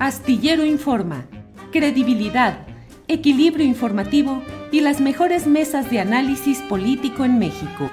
Astillero Informa, credibilidad, equilibrio informativo y las mejores mesas de análisis político en México.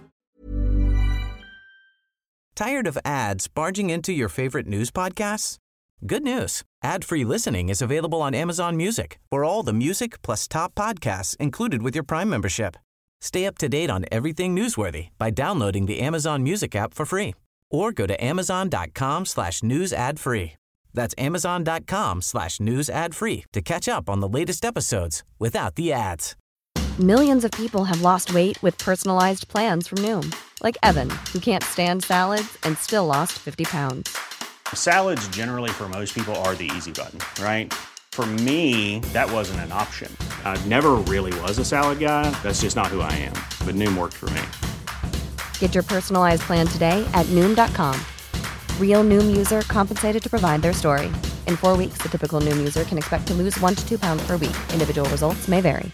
Tired of ads barging into your favorite news podcasts? Good news. Ad-free listening is available on Amazon Music for all the music plus top podcasts included with your Prime membership. Stay up to date on everything newsworthy by downloading the Amazon Music app for free or go to amazon.com/news ad free. That's amazon.com/news ad free to catch up on the latest episodes without the ads. Millions of people have lost weight with personalized plans from Noom, like Evan, who can't stand salads and still lost 50 pounds. Salads generally for most people are the easy button, right? For me, that wasn't an option. I never really was a salad guy. That's just not who I am. But Noom worked for me. Get your personalized plan today at Noom.com. Real Noom user compensated to provide their story. In 4 weeks, the typical Noom user can expect to lose 1 to 2 pounds per week. Individual results may vary.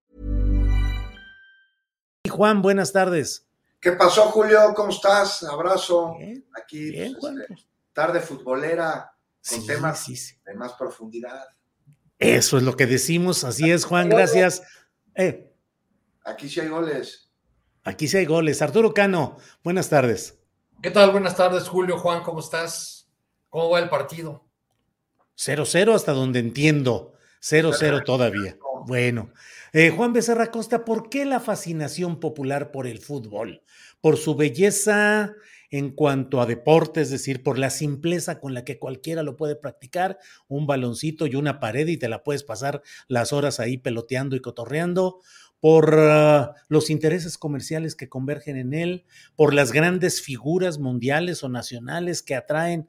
Juan, buenas tardes. ¿Qué pasó, Julio? ¿Cómo estás? Abrazo. Bien, aquí, bien, pues, Juan. Tarde futbolera con Sí, temas sí. de más profundidad. Eso es lo que decimos, así es, Juan, gracias. Aquí sí hay goles. Aquí sí hay goles. Arturo Cano, buenas tardes. ¿Qué tal? Buenas tardes, Julio, Juan, ¿cómo estás? ¿Cómo va el partido? 0-0 hasta donde entiendo. 0-0 todavía. Bueno. Juan Becerra Costa, ¿por qué la fascinación popular por el fútbol? ¿Por su belleza en cuanto a deporte, es decir, por la simpleza con la que cualquiera lo puede practicar, un baloncito y una pared y te la puedes pasar las horas ahí peloteando y cotorreando? ¿Por los intereses comerciales que convergen en él? ¿Por las grandes figuras mundiales o nacionales que atraen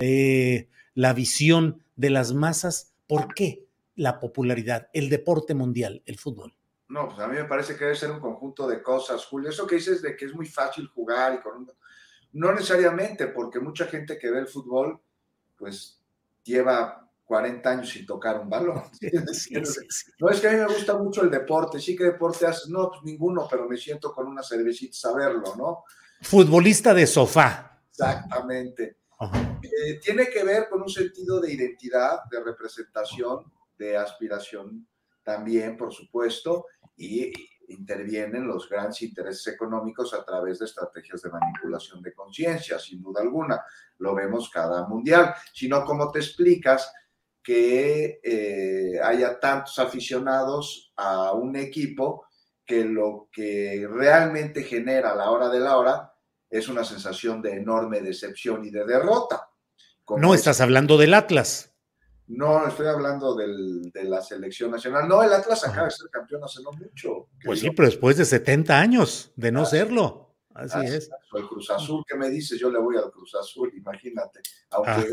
la visión de las masas? ¿Por qué la popularidad, el deporte mundial, el fútbol? No, pues a mí me parece que debe ser un conjunto de cosas, Julio. Eso que dices de que es muy fácil jugar no necesariamente, porque mucha gente que ve el fútbol, pues lleva 40 años sin tocar un balón. Sí. No es que a mí me gusta mucho el deporte. Sí, ¿qué deporte haces? No, pues ninguno, pero me siento con una cervecita a verlo, ¿no? Futbolista de sofá. Exactamente. Tiene que ver con un sentido de identidad, de representación, de aspiración también, por supuesto, y intervienen los grandes intereses económicos a través de estrategias de manipulación de conciencia, sin duda alguna. Lo vemos cada mundial. Si no, ¿cómo te explicas que haya tantos aficionados a un equipo que lo que realmente genera a la hora de la hora es una sensación de enorme decepción y de derrota? No estás hablando del Atlas. No, estoy hablando de la selección nacional. No, el Atlas acaba de ser campeón hace no mucho. Pues sí, pero después de 70 años de no serlo. Así es. El Cruz Azul, ¿qué me dices? Yo le voy al Cruz Azul, imagínate. Aunque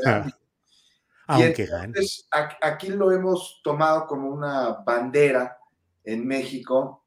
gane. Entonces, aquí lo hemos tomado como una bandera en México,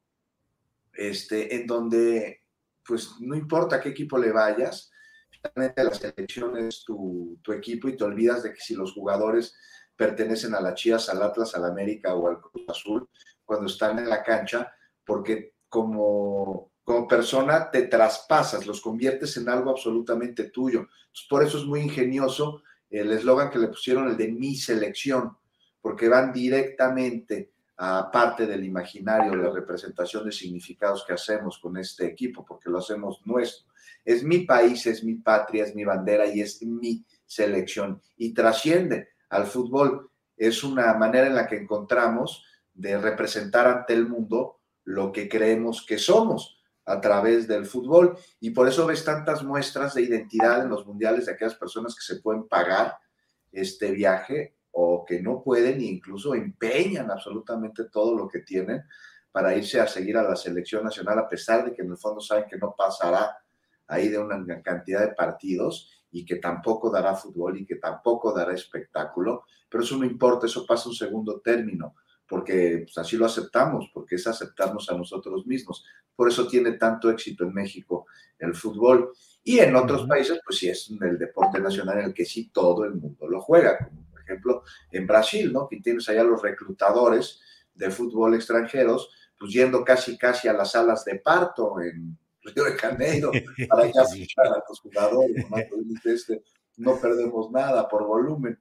en donde, pues, no importa a qué equipo le vayas, finalmente la selección es tu equipo y te olvidas de que si los jugadores pertenecen a las Chivas, al Atlas, al América o al Cruz Azul, cuando están en la cancha, porque como persona te traspasas, los conviertes en algo absolutamente tuyo. Entonces, por eso es muy ingenioso el eslogan que le pusieron, el de mi selección, porque van directamente a parte del imaginario, la representación de significados que hacemos con este equipo, porque lo hacemos nuestro. Es mi país, es mi patria, es mi bandera y es mi selección. Y trasciende al fútbol. Es una manera en la que encontramos de representar ante el mundo lo que creemos que somos a través del fútbol, y por eso ves tantas muestras de identidad en los mundiales de aquellas personas que se pueden pagar este viaje o que no pueden, e incluso empeñan absolutamente todo lo que tienen para irse a seguir a la selección nacional, a pesar de que en el fondo saben que no pasará ahí de una cantidad de partidos y que tampoco dará fútbol y que tampoco dará espectáculo, pero eso no importa, eso pasa a un segundo término, porque pues, así lo aceptamos, porque es aceptarnos a nosotros mismos. Por eso tiene tanto éxito en México el fútbol. Y en otros países, pues sí es el deporte nacional en el que sí todo el mundo lo juega, como por ejemplo en Brasil, ¿no? Que tienes allá los reclutadores de fútbol extranjeros, pues yendo casi a las salas de parto en Río de Janeiro, para ya fichar a los jugadores, ¿no? No perdemos nada por volumen.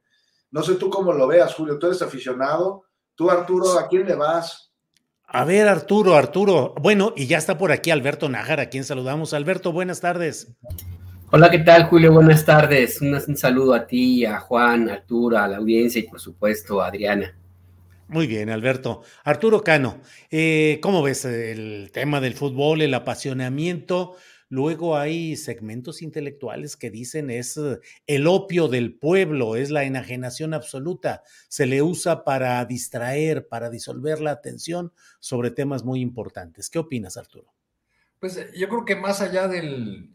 No sé tú cómo lo veas, Julio, tú eres aficionado. Tú, Arturo, ¿a quién le vas? A ver, Arturo. Bueno, y ya está por aquí Alberto Nájar, a quien saludamos. Alberto, buenas tardes. Hola, ¿qué tal, Julio? Buenas tardes. Un saludo a ti, a Juan, a Arturo, a la audiencia y, por supuesto, a Adriana. Muy bien, Alberto. Arturo Cano, ¿cómo ves el tema del fútbol, el apasionamiento? Luego hay segmentos intelectuales que dicen es el opio del pueblo, es la enajenación absoluta. Se le usa para distraer, para disolver la atención sobre temas muy importantes. ¿Qué opinas, Arturo? Pues yo creo que más allá del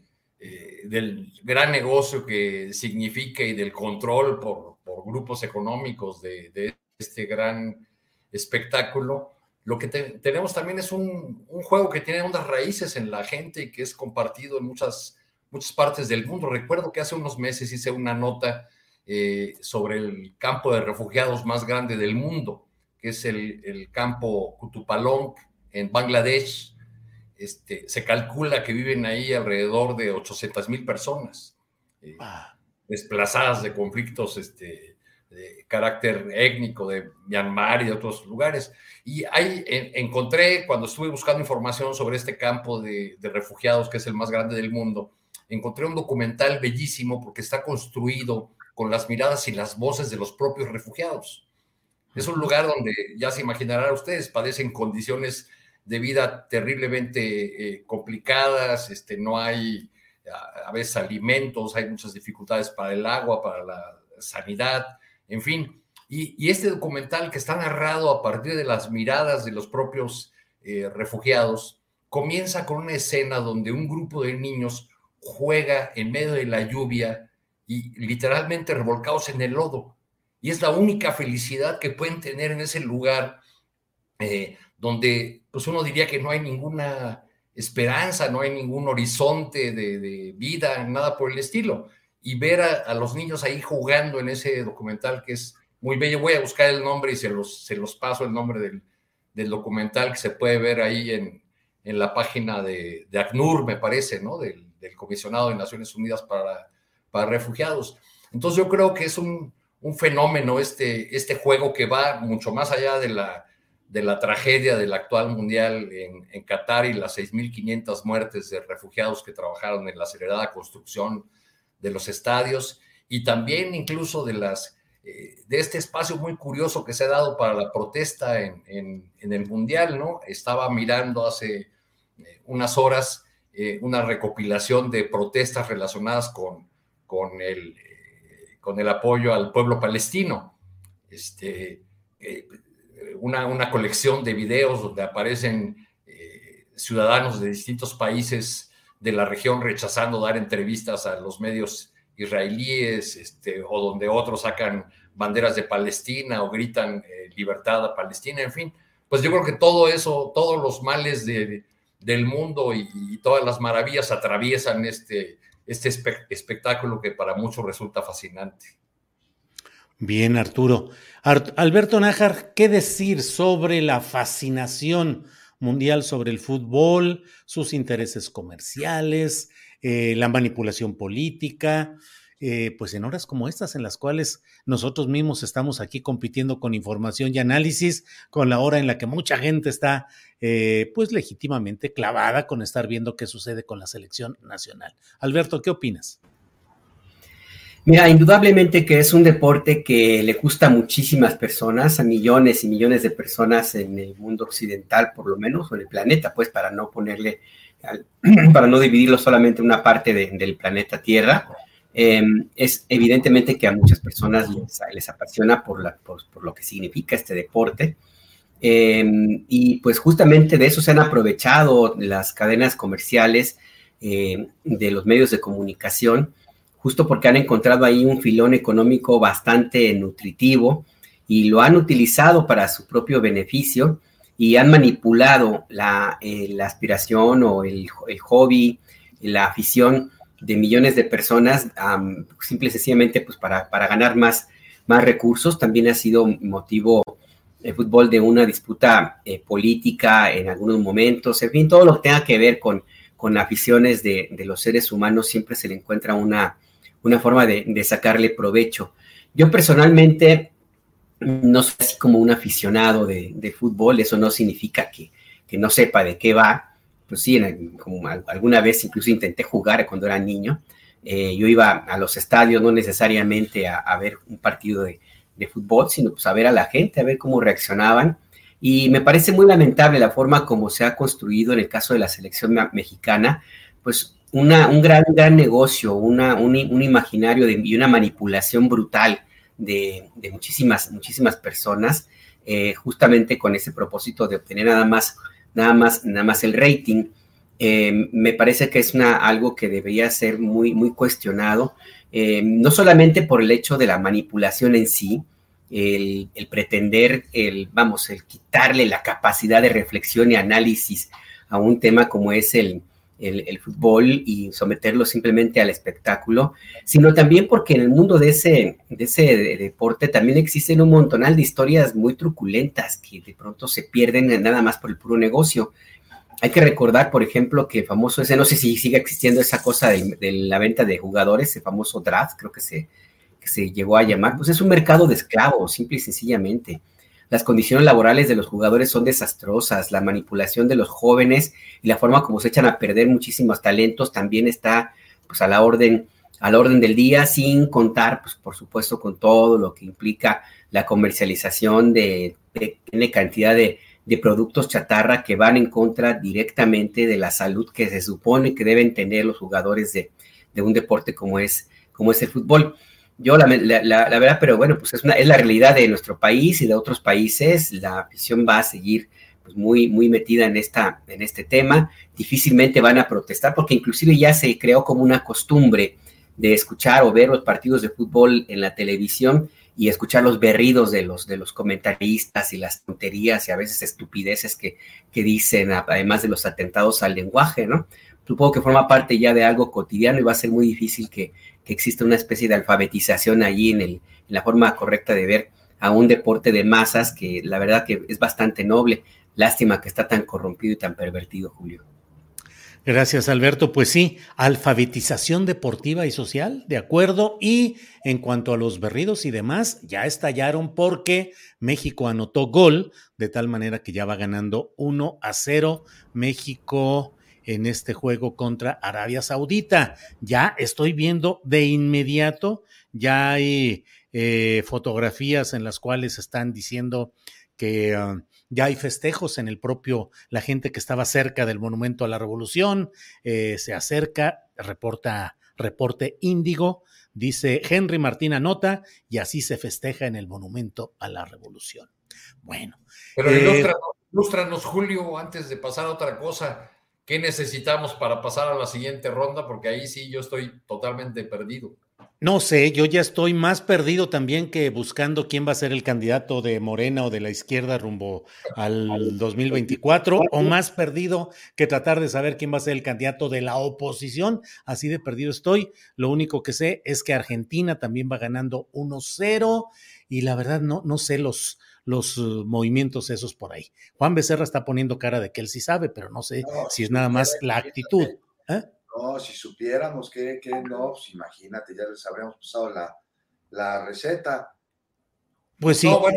gran negocio que significa y del control por grupos económicos de este gran espectáculo, lo que tenemos también es un juego que tiene unas raíces en la gente y que es compartido en muchas partes del mundo. Recuerdo que hace unos meses hice una nota sobre el campo de refugiados más grande del mundo, que es el campo Kutupalong en Bangladesh. Se calcula que viven ahí alrededor de 800,000 personas desplazadas de conflictos de carácter étnico de Myanmar y de otros lugares. Y ahí encontré, cuando estuve buscando información sobre este campo de refugiados, que es el más grande del mundo, encontré un documental bellísimo porque está construido con las miradas y las voces de los propios refugiados. Es un lugar donde, ya se imaginarán ustedes, padecen condiciones de vida terriblemente complicadas, no hay a veces alimentos, hay muchas dificultades para el agua, para la sanidad, en fin. Y este documental, que está narrado a partir de las miradas de los propios refugiados, comienza con una escena donde un grupo de niños juega en medio de la lluvia y literalmente revolcados en el lodo. Y es la única felicidad que pueden tener en ese lugar donde pues uno diría que no hay ninguna esperanza, no hay ningún horizonte de vida, nada por el estilo. Y ver a los niños ahí jugando en ese documental, que es muy bello. Voy a buscar el nombre y se los paso, el nombre del documental, que se puede ver ahí en la página de ACNUR, me parece, ¿no? Del Comisionado de Naciones Unidas para Refugiados. Entonces yo creo que es un fenómeno este juego que va mucho más allá de la tragedia del actual mundial en Qatar y las 6,500 muertes de refugiados que trabajaron en la acelerada construcción de los estadios, y también incluso de este espacio muy curioso que se ha dado para la protesta en el mundial, ¿no? Estaba mirando hace unas horas una recopilación de protestas relacionadas con el apoyo al pueblo palestino. Una colección de videos donde aparecen ciudadanos de distintos países de la región rechazando dar entrevistas a los medios israelíes, o donde otros sacan banderas de Palestina o gritan libertad a Palestina, en fin. Pues yo creo que todo eso, todos los males del mundo y todas las maravillas atraviesan este espectáculo que para muchos resulta fascinante. Bien, Arturo. Alberto Nájar, ¿qué decir sobre la fascinación mundial sobre el fútbol, sus intereses comerciales, la manipulación política? Pues en horas como estas, en las cuales nosotros mismos estamos aquí compitiendo con información y análisis, con la hora en la que mucha gente está pues legítimamente clavada con estar viendo qué sucede con la selección nacional. Alberto, ¿qué opinas? Mira, indudablemente que es un deporte que le gusta a muchísimas personas, a millones y millones de personas en el mundo occidental, por lo menos, o en el planeta, pues, para no dividirlo solamente en una parte del planeta Tierra. Es evidentemente que a muchas personas les apasiona por lo que significa este deporte. Y pues justamente de eso se han aprovechado las cadenas comerciales de los medios de comunicación, justo porque han encontrado ahí un filón económico bastante nutritivo y lo han utilizado para su propio beneficio y han manipulado la aspiración o el hobby, la afición de millones de personas, simple y sencillamente pues para ganar más recursos. También ha sido motivo el fútbol de una disputa política en algunos momentos. En fin, todo lo que tenga que ver con aficiones de los seres humanos siempre se le encuentra una forma de sacarle provecho. Yo personalmente no soy así como un aficionado de fútbol, eso no significa que no sepa de qué va. Pues sí, como alguna vez incluso intenté jugar cuando era niño. Yo iba a los estadios no necesariamente a ver un partido de fútbol, sino pues a ver a la gente, a ver cómo reaccionaban. Y me parece muy lamentable la forma como se ha construido en el caso de la selección mexicana, pues un gran negocio, un imaginario y una manipulación brutal de muchísimas personas, justamente con ese propósito de obtener nada más el rating. Me parece que es algo que debería ser muy, muy cuestionado, no solamente por el hecho de la manipulación en sí, el pretender, el quitarle la capacidad de reflexión y análisis a un tema como es el fútbol y someterlo simplemente al espectáculo, sino también porque en el mundo de ese deporte también existen un montonal de historias muy truculentas que de pronto se pierden nada más por el puro negocio. Hay que recordar, por ejemplo, que famoso ese, no sé si sigue existiendo esa cosa de la venta de jugadores, el famoso draft, creo que se llegó a llamar, pues es un mercado de esclavos, simple y sencillamente. Las condiciones laborales de los jugadores son desastrosas, la manipulación de los jóvenes y la forma como se echan a perder muchísimos talentos también está pues a la orden del día, sin contar, pues por supuesto, con todo lo que implica la comercialización de pequeña cantidad de productos chatarra que van en contra directamente de la salud que se supone que deben tener los jugadores de un deporte como es el fútbol. Yo la verdad, pero bueno, pues es la realidad de nuestro país y de otros países. La afición va a seguir pues muy, muy metida en este tema. Difícilmente van a protestar porque inclusive ya se creó como una costumbre de escuchar o ver los partidos de fútbol en la televisión y escuchar los berridos de los comentaristas y las tonterías y a veces estupideces que dicen, además de los atentados al lenguaje, ¿no? Supongo que forma parte ya de algo cotidiano y va a ser muy difícil que exista una especie de alfabetización allí en la forma correcta de ver a un deporte de masas que la verdad que es bastante noble. Lástima que está tan corrompido y tan pervertido, Julio. Gracias, Alberto. Pues sí, alfabetización deportiva y social, de acuerdo. Y en cuanto a los berridos y demás, ya estallaron porque México anotó gol, de tal manera que ya va ganando 1-0 México en este juego contra Arabia Saudita. Ya estoy viendo de inmediato, ya hay fotografías en las cuales están diciendo que ya hay festejos en la gente que estaba cerca del Monumento a la Revolución, se acerca, reporte Índigo, dice Henry Martín anota, y así se festeja en el Monumento a la Revolución. Bueno. Pero ilústranos, Julio, antes de pasar a otra cosa, ¿qué necesitamos para pasar a la siguiente ronda? Porque ahí sí yo estoy totalmente perdido. No sé, yo ya estoy más perdido también que buscando quién va a ser el candidato de Morena o de la izquierda rumbo al 2024, o más perdido que tratar de saber quién va a ser el candidato de la oposición. Así de perdido estoy. Lo único que sé es que Argentina también va ganando 1-0 y la verdad no sé los movimientos esos por ahí. Juan Becerra está poniendo cara de que él sí sabe, pero no sé si es nada más la actitud. No, si supiéramos que no, pues imagínate, ya les habríamos pasado la receta. Pues sí. No, bueno,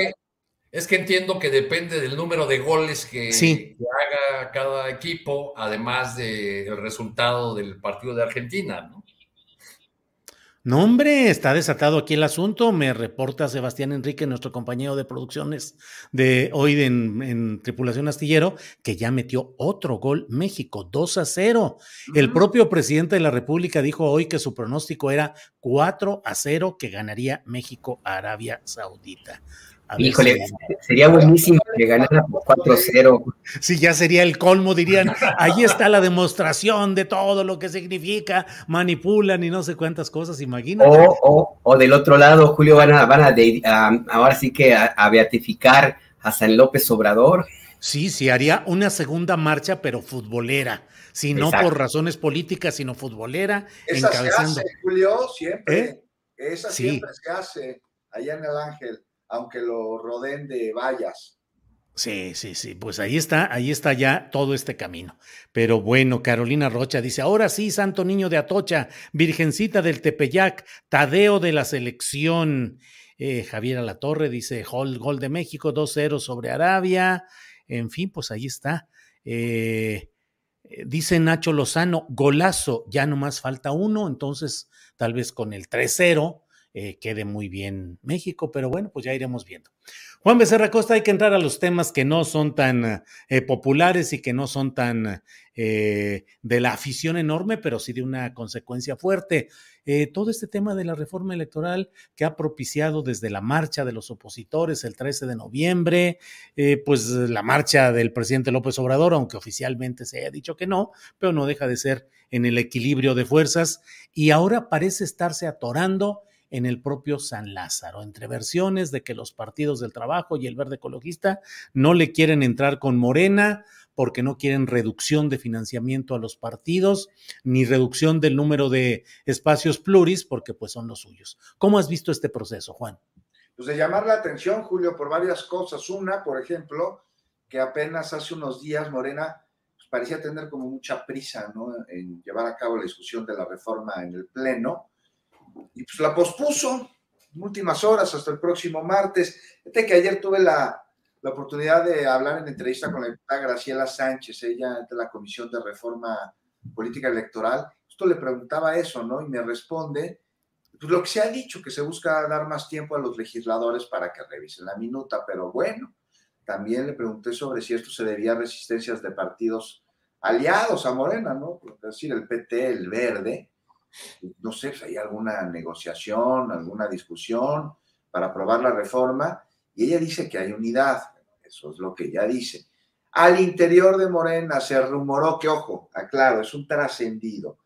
es que entiendo que depende del número de goles que haga cada equipo, además del resultado del partido de Argentina, ¿no? No, hombre, está desatado aquí el asunto. Me reporta Sebastián Enrique, nuestro compañero de producciones de hoy en Tripulación Astillero, que ya metió otro gol México, 2-0. El propio presidente de la República dijo hoy que su pronóstico era 4-0, que ganaría México a Arabia Saudita. Híjole, sería buenísimo que ganara por 4-0. Sí, ya sería el colmo, dirían. Ahí está la demostración de todo lo que significa, manipulan y no sé cuántas cosas, imagínate. O del otro lado, Julio, van a ahora sí que a beatificar a San López Obrador. Sí, haría una segunda marcha, pero futbolera. Si no por razones políticas, sino futbolera. Esa encabezando. Se hace, Julio, siempre. Esa siempre se hace allá en el Ángel, aunque lo rodeen de vallas. Sí, pues ahí está ya todo este camino. Pero bueno, Carolina Rocha dice, ahora sí, Santo Niño de Atocha, Virgencita del Tepeyac, Tadeo de la selección. Javier Alatorre dice, gol de México, 2-0 sobre Arabia. En fin, pues ahí está. Dice Nacho Lozano, golazo, ya nomás falta uno, entonces tal vez con el 3-0 quede muy bien México, pero bueno, pues ya iremos viendo. Juan Becerra Costa, hay que entrar a los temas que no son tan populares y que no son tan de la afición enorme, pero sí de una consecuencia fuerte. Todo este tema de la reforma electoral que ha propiciado desde la marcha de los opositores el 13 de noviembre, pues la marcha del presidente López Obrador, aunque oficialmente se haya dicho que no, pero no deja de ser en el equilibrio de fuerzas, y ahora parece estarse atorando en el propio San Lázaro, entre versiones de que los partidos del Trabajo y el Verde Ecologista no le quieren entrar con Morena porque no quieren reducción de financiamiento a los partidos, ni reducción del número de espacios pluris, porque pues son los suyos. ¿Cómo has visto este proceso, Juan? Pues de llamar la atención, Julio, por varias cosas. Una, por ejemplo, que apenas hace unos días Morena pues, parecía tener como mucha prisa, ¿no?, en llevar a cabo la discusión de la reforma en el Pleno, y pues la pospuso en últimas horas hasta el próximo martes. Fíjate que ayer tuve la oportunidad de hablar en entrevista con la diputada Graciela Sánchez, ella de la Comisión de Reforma Política Electoral. Justo le preguntaba eso, ¿no? Y me responde, pues lo que se ha dicho, que se busca dar más tiempo a los legisladores para que revisen la minuta, pero bueno, también le pregunté sobre si esto se debía a resistencias de partidos aliados a Morena, ¿no? Es decir, el PT, el Verde. No sé si hay alguna negociación, alguna discusión para aprobar la reforma, y ella dice que hay unidad, eso es lo que ella dice. Al interior de Morena se rumoró que, ojo, aclaro, es un trascendido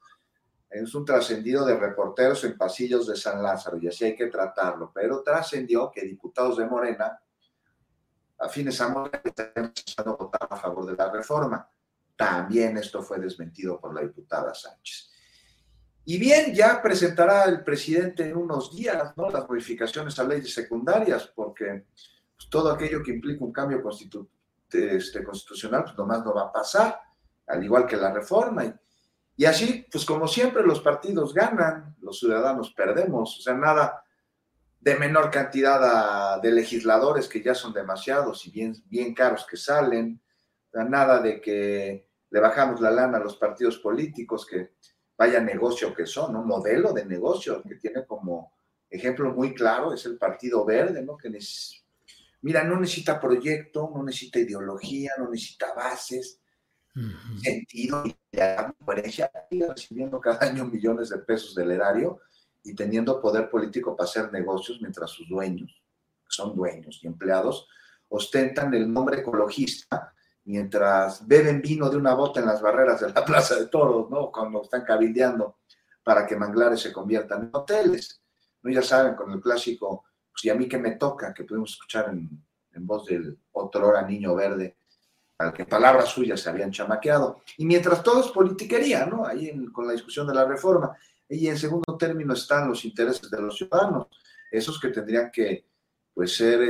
de reporteros en pasillos de San Lázaro, y así hay que tratarlo, pero trascendió que diputados de Morena, afines a Morena, están empezando a votar a favor de la reforma. También esto fue desmentido por la diputada Sánchez. Y bien, ya presentará el presidente en unos días, ¿no?, las modificaciones a leyes secundarias, porque pues, todo aquello que implica un cambio constitucional, pues nomás no va a pasar, al igual que la reforma. Y así, pues como siempre, los partidos ganan, los ciudadanos perdemos. O sea, nada de menor cantidad de legisladores, que ya son demasiados y bien caros que salen. O sea, nada de que le bajamos la lana a los partidos políticos, que vaya negocio que son, ¿no? Modelo de negocio que tiene como ejemplo muy claro es el Partido Verde, ¿no? Que mira, no necesita proyecto, no necesita ideología, no necesita bases, sentido y coherencia, recibiendo cada año millones de pesos del erario y teniendo poder político para hacer negocios, mientras sus dueños, que son dueños y empleados, ostentan el nombre ecologista, mientras beben vino de una bota en las barreras de la Plaza de Toros, ¿no?, cuando están cabildeando para que manglares se conviertan en hoteles, ¿no? Ya saben, con el clásico, pues, y a mí que me toca, que pudimos escuchar en voz del otrora Niño Verde, al que palabras suyas se habían chamaqueado. Y mientras todo es politiquería, ¿no?, ahí con la discusión de la reforma, y en segundo término están los intereses de los ciudadanos, esos que tendrían que, pues, ser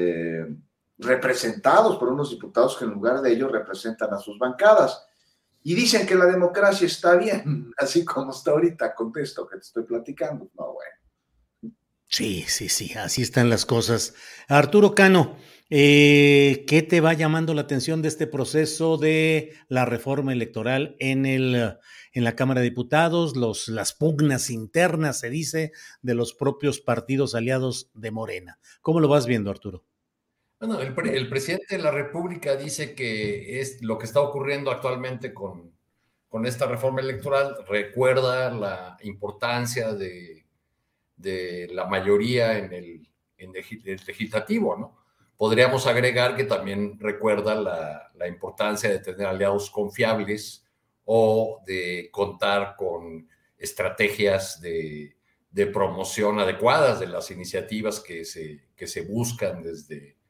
representados por unos diputados que en lugar de ellos representan a sus bancadas. Y dicen que la democracia está bien, así como está ahorita, con esto que te estoy platicando. No, bueno. Sí, así están las cosas. Arturo Cano, ¿qué te va llamando la atención de este proceso de la reforma electoral en la Cámara de Diputados, las pugnas internas, se dice, de los propios partidos aliados de Morena? ¿Cómo lo vas viendo, Arturo? Bueno, el presidente de la República dice que es lo que está ocurriendo actualmente con esta reforma electoral, recuerda la importancia de la mayoría en el legislativo, ¿no? Podríamos agregar que también recuerda la importancia de tener aliados confiables o de contar con estrategias de promoción adecuadas de las iniciativas que se buscan desde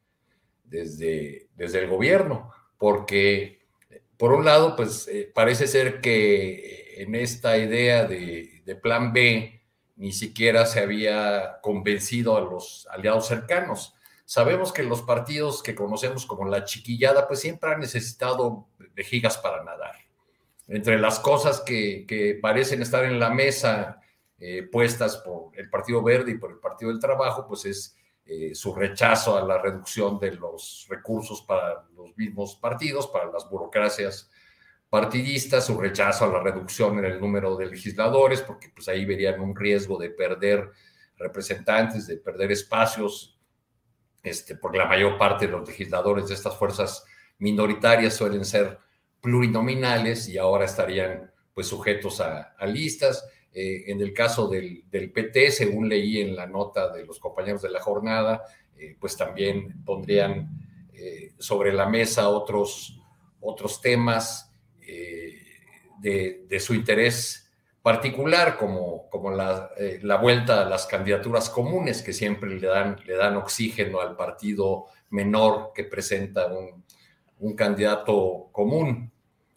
el gobierno, porque por un lado, pues parece ser que en esta idea de plan B ni siquiera se había convencido a los aliados cercanos. sabemos que los partidos que conocemos como la chiquillada, pues siempre han necesitado vejigas para nadar. Entre las cosas que parecen estar en la mesa puestas por el Partido Verde y por el Partido del Trabajo, pues es su rechazo a la reducción de los recursos para los mismos partidos, para las burocracias partidistas, su rechazo a la reducción en el número de legisladores, porque pues ahí verían un riesgo de perder representantes, de perder espacios, porque la mayor parte de los legisladores de estas fuerzas minoritarias suelen ser plurinominales y ahora estarían pues sujetos a listas. En el caso del PT, según leí en la nota de los compañeros de La Jornada, pues también pondrían sobre la mesa otros temas de su interés particular, como la vuelta a las candidaturas comunes, que siempre le dan oxígeno al partido menor que presenta un candidato común.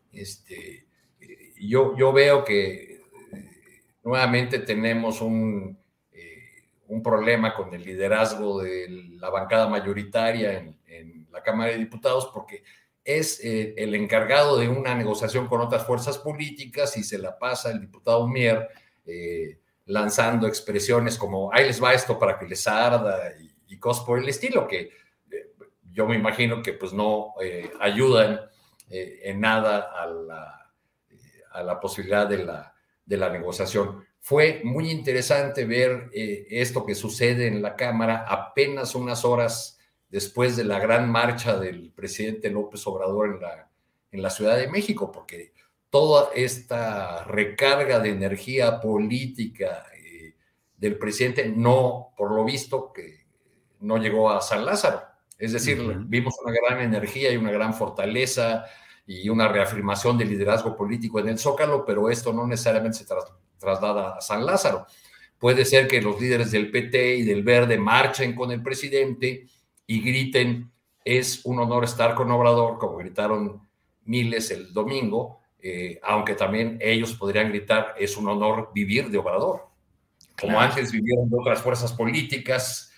Yo veo que nuevamente tenemos un problema con el liderazgo de la bancada mayoritaria en la Cámara de Diputados, porque es el encargado de una negociación con otras fuerzas políticas y se la pasa el diputado Mier lanzando expresiones como ahí les va esto para que les arda y cosas por el estilo, que yo me imagino que pues no ayudan en nada a la posibilidad de la negociación. Fue muy interesante ver esto que sucede en la Cámara apenas unas horas después de la gran marcha del presidente López Obrador en la Ciudad de México, porque toda esta recarga de energía política del presidente no, por lo visto, que no llegó a San Lázaro. Es decir, vimos una gran energía y una gran fortaleza y una reafirmación del liderazgo político en el Zócalo, pero esto no necesariamente se traslada a San Lázaro. Puede ser que los líderes del PT y del Verde marchen con el presidente y griten, es un honor estar con Obrador, como gritaron miles el domingo, aunque también ellos podrían gritar, es un honor vivir de Obrador, como antes vivieron de otras fuerzas políticas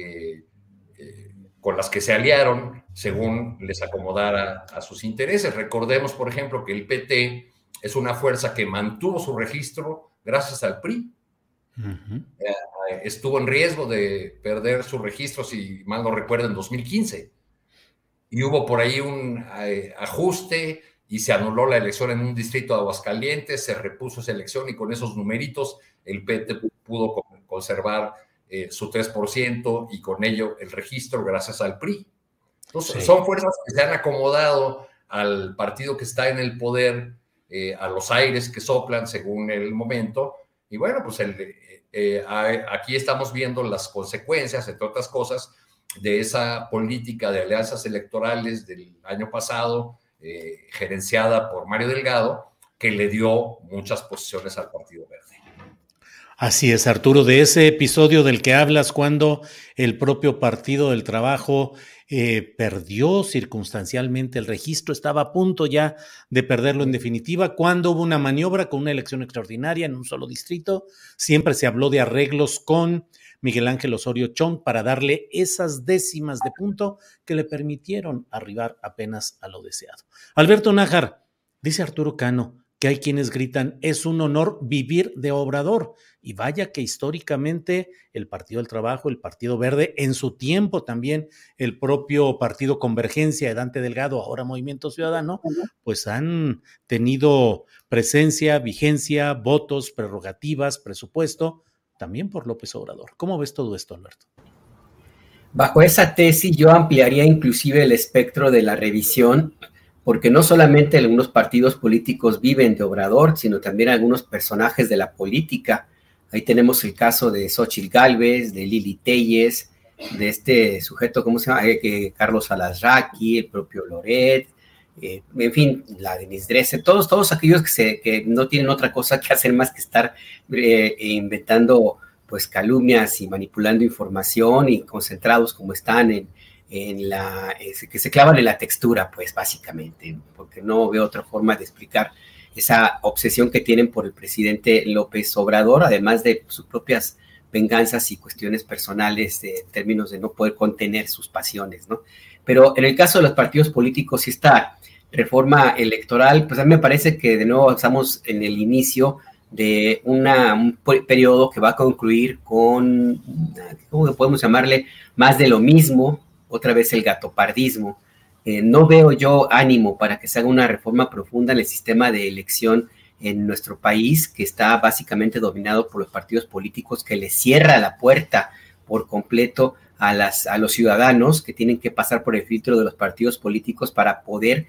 con las que se aliaron según les acomodara a sus intereses. Recordemos, por ejemplo, que el PT es una fuerza que mantuvo su registro gracias al PRI. Estuvo en riesgo de perder su registro, si mal no recuerdo, en 2015. Y hubo por ahí un ajuste y se anuló la elección en un distrito de Aguascalientes, se repuso esa elección y con esos numeritos el PT pudo conservar su 3% y con ello el registro gracias al PRI. Entonces, son fuerzas que se han acomodado al partido que está en el poder, a los aires que soplan según el momento. Y bueno, pues aquí estamos viendo las consecuencias, entre otras cosas, de esa política de alianzas electorales del año pasado, gerenciada por Mario Delgado, que le dio muchas posiciones al Partido Verde. Así es, Arturo, de ese episodio del que hablas cuando el propio Partido del Trabajo perdió circunstancialmente el registro, estaba a punto ya de perderlo en definitiva, cuando hubo una maniobra con una elección extraordinaria en un solo distrito, siempre se habló de arreglos con Miguel Ángel Osorio Chong para darle esas décimas de punto que le permitieron arribar apenas a lo deseado. Alberto Nájar, dice Arturo Cano que hay quienes gritan, es un honor vivir de Obrador. Y vaya que históricamente el Partido del Trabajo, el Partido Verde, en su tiempo también el propio Partido Convergencia de Dante Delgado, ahora Movimiento Ciudadano, pues han tenido presencia, vigencia, votos, prerrogativas, presupuesto, también por López Obrador. ¿Cómo ves todo esto, Alberto? Bajo esa tesis yo ampliaría inclusive el espectro de la revisión, porque no solamente algunos partidos políticos viven de Obrador, sino también algunos personajes de la política. Ahí tenemos el caso de Xóchitl Gálvez, de Lili Téllez, de este sujeto, ¿cómo se llama? Carlos Alasraqui, el propio Loret, en fin, la Denise Dresser, todos aquellos que no tienen otra cosa que hacer más que estar inventando pues calumnias y manipulando información y concentrados como están que se clavan en la textura, pues básicamente, porque no veo otra forma de explicar esa obsesión que tienen por el presidente López Obrador, además de sus propias venganzas y cuestiones personales en términos de no poder contener sus pasiones, ¿no? Pero en el caso de los partidos políticos y esta reforma electoral, pues a mí me parece que de nuevo estamos en el inicio de un periodo que va a concluir con, ¿cómo podemos llamarle? Más de lo mismo, otra vez el gatopardismo. No veo yo ánimo para que se haga una reforma profunda en el sistema de elección en nuestro país, que está básicamente dominado por los partidos políticos, que le cierra la puerta por completo a los ciudadanos que tienen que pasar por el filtro de los partidos políticos para poder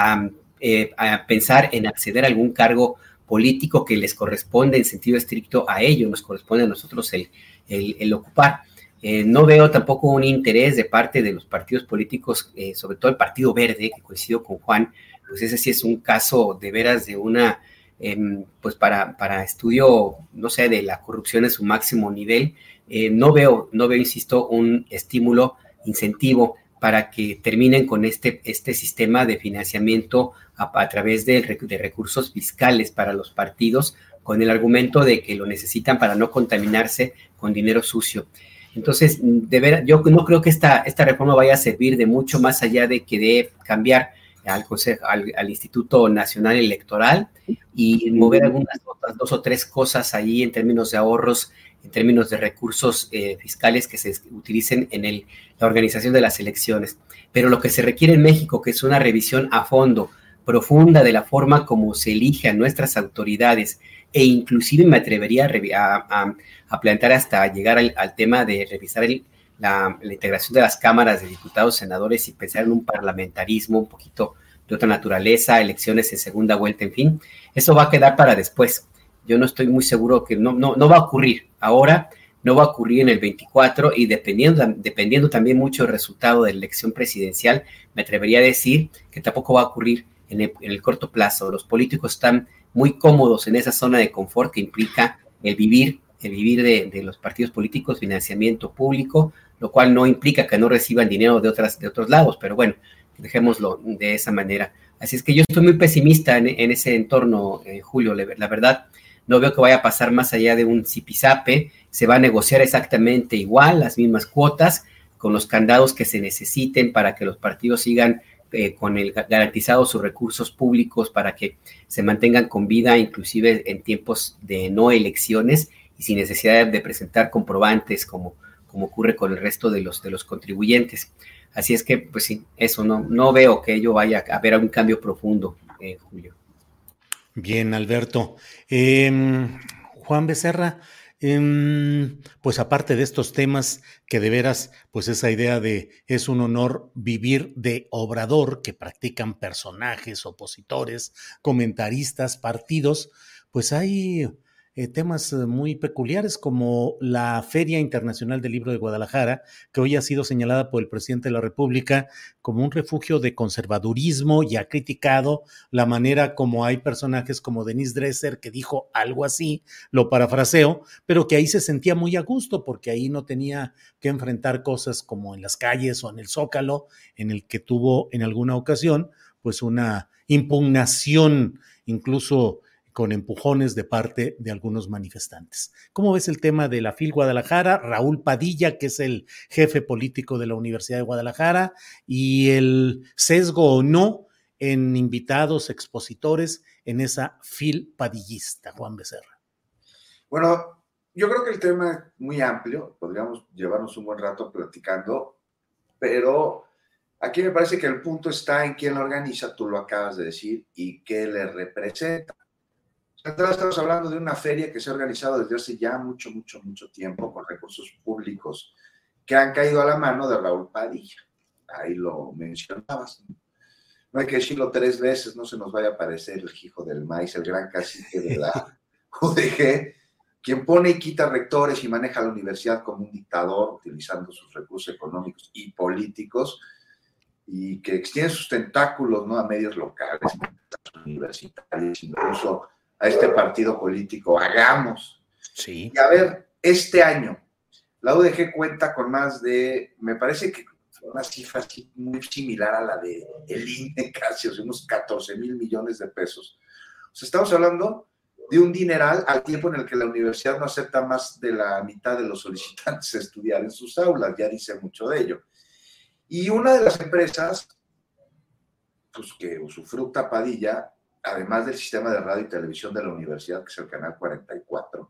pensar en acceder a algún cargo político que les corresponde en sentido estricto a ellos, nos corresponde a nosotros el ocupar. No veo tampoco un interés de parte de los partidos políticos, sobre todo el Partido Verde, que coincido con Juan, pues ese sí es un caso de veras de una, pues para estudio, no sé, de la corrupción en su máximo nivel. No veo, insisto, un estímulo, incentivo para que terminen con este sistema de financiamiento a través de recursos fiscales para los partidos, con el argumento de que lo necesitan para no contaminarse con dinero sucio. Entonces, de veras, yo no creo que esta reforma vaya a servir de mucho más allá de que de cambiar al Instituto Nacional Electoral y mover algunas otras 2 o 3 cosas ahí en términos de ahorros, en términos de recursos fiscales que se utilicen en la organización de las elecciones. Pero lo que se requiere en México, que es una revisión a fondo, profunda de la forma como se elige a nuestras autoridades, e inclusive me atrevería a plantear hasta llegar al tema de revisar la integración de las cámaras de diputados, senadores y pensar en un parlamentarismo un poquito de otra naturaleza, elecciones en segunda vuelta, en fin, eso va a quedar para después. Yo no estoy muy seguro que no va a ocurrir ahora, no va a ocurrir en el 24 y dependiendo también mucho del resultado de la elección presidencial, me atrevería a decir que tampoco va a ocurrir en el corto plazo. Los políticos están muy cómodos en esa zona de confort que implica el vivir de los partidos políticos, financiamiento público, lo cual no implica que no reciban dinero de otros lados, pero bueno, dejémoslo de esa manera. Así es que yo estoy muy pesimista en ese entorno, Julio, la verdad. No veo que vaya a pasar más allá de un zipizape, se va a negociar exactamente igual, las mismas cuotas, con los candados que se necesiten para que los partidos sigan garantizados sus recursos públicos para que se mantengan con vida, inclusive en tiempos de no elecciones y sin necesidad de presentar comprobantes como ocurre con el resto de los contribuyentes. Así es que, pues sí, eso no veo que ello vaya a haber un cambio profundo, Julio. Bien, Alberto. Juan Becerra, pues aparte de estos temas que de veras, pues esa idea de es un honor vivir de Obrador que practican personajes, opositores, comentaristas, partidos, pues hay temas muy peculiares como la Feria Internacional del Libro de Guadalajara, que hoy ha sido señalada por el presidente de la República como un refugio de conservadurismo y ha criticado la manera como hay personajes como Denise Dresser que dijo algo así, lo parafraseo, pero que ahí se sentía muy a gusto porque ahí no tenía que enfrentar cosas como en las calles o en el Zócalo, en el que tuvo en alguna ocasión pues una impugnación incluso con empujones de parte de algunos manifestantes. ¿Cómo ves el tema de la FIL Guadalajara? Raúl Padilla, que es el jefe político de la Universidad de Guadalajara, y el sesgo o no en invitados, expositores en esa FIL padillista, Juan Becerra. Bueno, yo creo que el tema es muy amplio, podríamos llevarnos un buen rato platicando, pero aquí me parece que el punto está en quién lo organiza, tú lo acabas de decir, y qué le representa. Estamos hablando de una feria que se ha organizado desde hace ya mucho tiempo con recursos públicos que han caído a la mano de Raúl Padilla. Ahí lo mencionabas. No hay que decirlo 3 veces, no se nos vaya a aparecer el hijo del maíz, el gran cacique de la UDG, quien pone y quita rectores y maneja la universidad como un dictador, utilizando sus recursos económicos y políticos, y que extiende sus tentáculos, ¿no?, a medios locales, universitarios, incluso a este partido político, Hagamos. Sí. Y a ver, este año, la UDG cuenta con más de, me parece que una cifra muy similar a la del INE, casi, o sea, unos 14,000 millones de pesos. O sea, estamos hablando de un dineral al tiempo en el que la universidad no acepta más de la mitad de los solicitantes a estudiar en sus aulas, ya dice mucho de ello. Y una de las empresas pues, que usufructa Padilla, además del sistema de radio y televisión de la universidad, que es el Canal 44,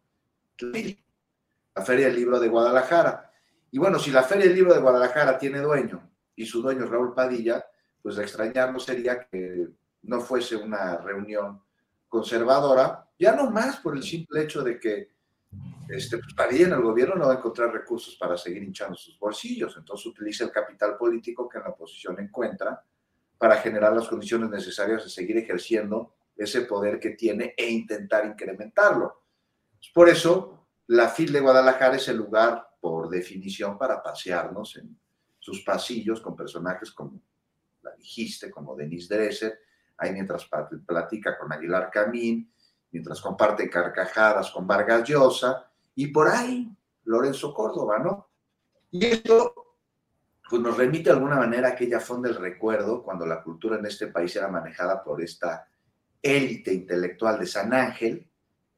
la Feria del Libro de Guadalajara. Y bueno, si la Feria del Libro de Guadalajara tiene dueño, y su dueño es Raúl Padilla, pues de extrañarnos sería que no fuese una reunión conservadora, ya no más por el simple hecho de que pues Padilla en el gobierno no va a encontrar recursos para seguir hinchando sus bolsillos, entonces utiliza el capital político que en la oposición encuentra para generar las condiciones necesarias de seguir ejerciendo ese poder que tiene e intentar incrementarlo. Por eso, la FIL de Guadalajara es el lugar, por definición, para pasearnos en sus pasillos con personajes como la dijiste, como Denise Dresser, ahí mientras platica con Aguilar Camín, mientras comparte carcajadas con Vargas Llosa, y por ahí Lorenzo Córdoba, ¿no? Y esto pues, nos remite de alguna manera a aquella fonda del recuerdo, cuando la cultura en este país era manejada por esta élite intelectual de San Ángel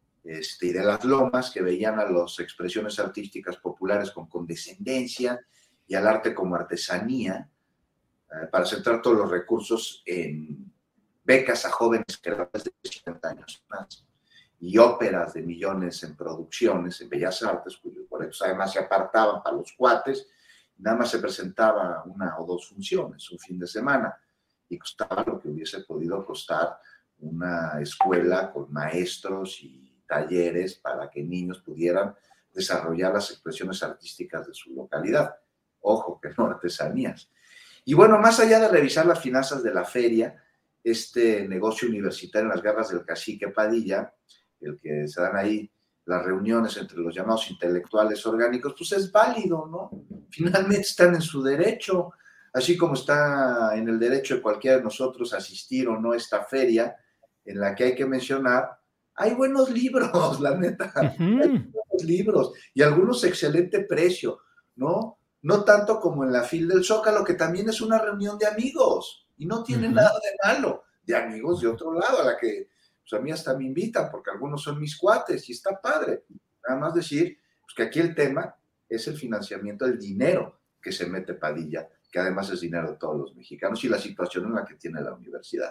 y de las Lomas, que veían a las expresiones artísticas populares con condescendencia y al arte como artesanía, para centrar todos los recursos en becas a jóvenes creadores de 50 años más, y óperas de millones en producciones, en Bellas Artes, cuyos boletos además se apartaban para los cuates, nada más se presentaba 1 o 2 funciones, un fin de semana, y costaba lo que hubiese podido costar una escuela con maestros y talleres para que niños pudieran desarrollar las expresiones artísticas de su localidad. Ojo, que no artesanías. Y bueno, más allá de revisar las finanzas de la feria, este negocio universitario en las garras del cacique Padilla, el que se dan ahí las reuniones entre los llamados intelectuales orgánicos, pues es válido, ¿no? Finalmente están en su derecho, así como está en el derecho de cualquiera de nosotros asistir o no a esta feria, en la que hay que mencionar, hay buenos libros, la neta, hay buenos libros, y algunos a excelente precio, ¿no? No tanto como en la FIL del Zócalo, que también es una reunión de amigos, y no tiene nada de malo, de amigos de otro lado, a la que pues a mí hasta me invitan, porque algunos son mis cuates, y está padre. Nada más decir pues, que aquí el tema es el financiamiento del dinero que se mete Padilla, que además es dinero de todos los mexicanos, y la situación en la que tiene la universidad.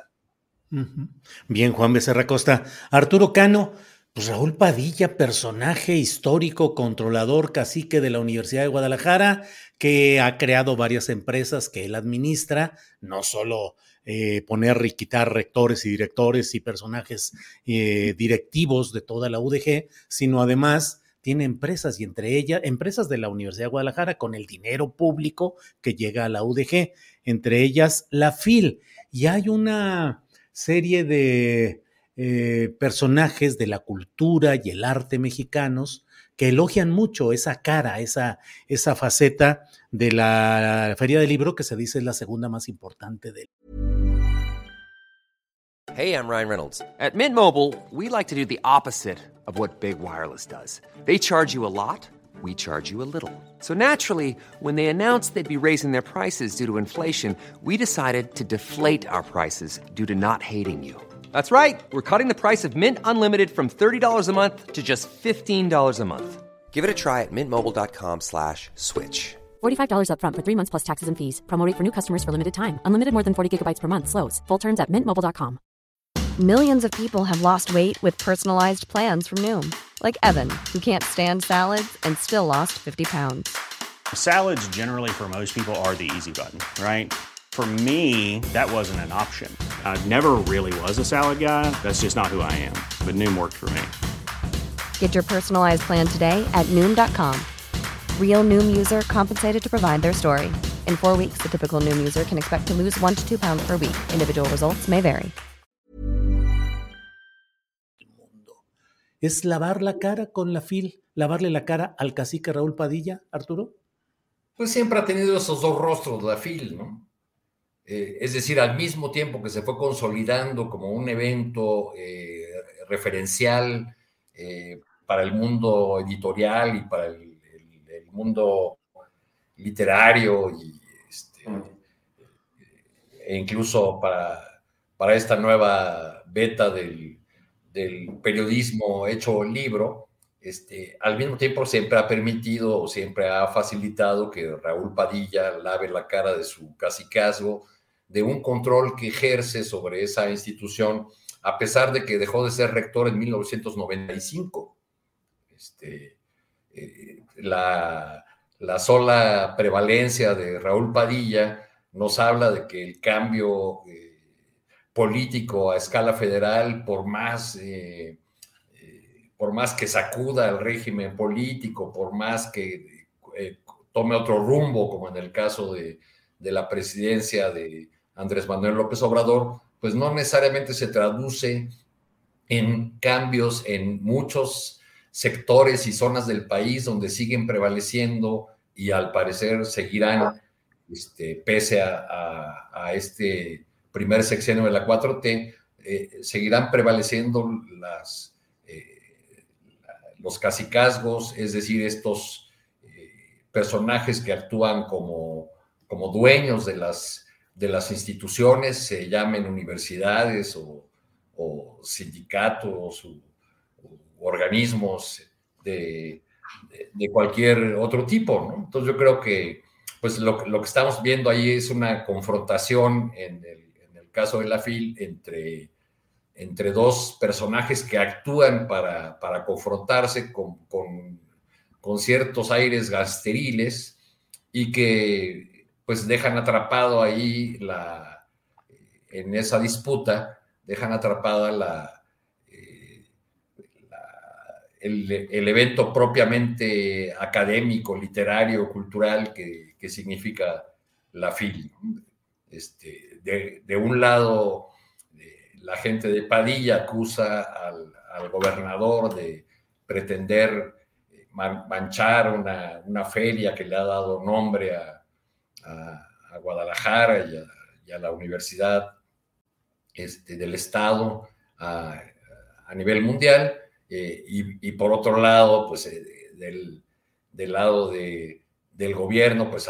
Bien, Juan Becerra Costa. Arturo Cano, pues Raúl Padilla, personaje histórico, controlador, cacique de la Universidad de Guadalajara, que ha creado varias empresas que él administra, no solo poner y quitar rectores y directores y personajes directivos de toda la UDG, sino además tiene empresas, y entre ellas empresas de la Universidad de Guadalajara con el dinero público que llega a la UDG, entre ellas la FIL. Y hay una serie de personajes de la cultura y el arte mexicanos que elogian mucho esa cara, esa faceta de la Feria del Libro, que se dice es la segunda más importante del. Hey, I'm Ryan Reynolds. At Mint Mobile, we like to do the opposite of what Big Wireless does. They charge you a lot, we charge you a little. So naturally, when they announced they'd be raising their prices due to inflation, we decided to deflate our prices due to not hating you. That's right. We're cutting the price of Mint Unlimited from $30 a month to just $15 a month. Give it a try at mintmobile.com/switch. $45 up front for 3 months plus taxes and fees. Promo rate for new customers for limited time. Unlimited more than 40 gigabytes per month slows. Full terms at mintmobile.com. Millions of people have lost weight with personalized plans from Noom. Like Evan, who can't stand salads and still lost 50 pounds. Salads generally for most people are the easy button, right? For me, that wasn't an option. I never really was a salad guy. That's just not who I am. But Noom worked for me. Get your personalized plan today at Noom.com. Real Noom user compensated to provide their story. In 4 weeks, the typical Noom user can expect to lose 1 to 2 pounds per week. Individual results may vary. ¿Es lavar la cara con la FIL, lavarle la cara al cacique Raúl Padilla, Arturo? Pues siempre ha tenido esos dos rostros la FIL, ¿no? Es decir, al mismo tiempo que se fue consolidando como un evento referencial para el mundo editorial y para el mundo literario e incluso para esta nueva beta del periodismo hecho libro, al mismo tiempo siempre ha permitido, siempre ha facilitado que Raúl Padilla lave la cara de su cacicazgo, de un control que ejerce sobre esa institución, a pesar de que dejó de ser rector en 1995. La sola prevalencia de Raúl Padilla nos habla de que el cambio político a escala federal, por más que sacuda el régimen político, por más que tome otro rumbo, como en el caso de la presidencia de Andrés Manuel López Obrador, pues no necesariamente se traduce en cambios en muchos sectores y zonas del país donde siguen prevaleciendo y al parecer seguirán, pese a este primer sexenio de la 4T, seguirán prevaleciendo los cacicazgos, es decir, estos personajes que actúan como dueños de las instituciones, se llamen universidades o sindicatos o organismos de cualquier otro tipo, ¿no? Entonces yo creo que pues lo que estamos viendo ahí es una confrontación en el caso de la FIL entre dos personajes que actúan para confrontarse con ciertos aires gasteriles y que pues dejan atrapado ahí en esa disputa, dejan atrapada el evento propiamente académico, literario, cultural que significa la FIL. De un lado, la gente de Padilla acusa al gobernador de pretender manchar una feria que le ha dado nombre a Guadalajara y a la Universidad del Estado a nivel mundial, y por otro lado, pues del lado del gobierno, pues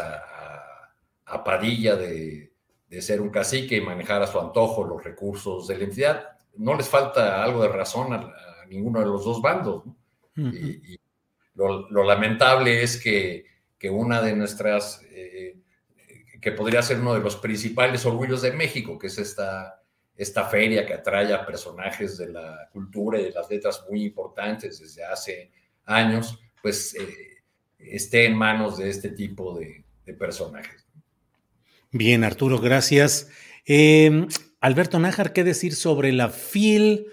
a Padilla de ser un cacique y manejar a su antojo los recursos de la entidad. No les falta algo de razón a ninguno de los dos bandos, ¿no? Uh-huh. Y lo lamentable es que una de nuestras, que podría ser uno de los principales orgullos de México, que es esta feria que atrae a personajes de la cultura y de las letras muy importantes desde hace años, pues esté en manos de este tipo de personajes. Bien, Arturo, gracias. Alberto Nájar, ¿qué decir sobre la FIL,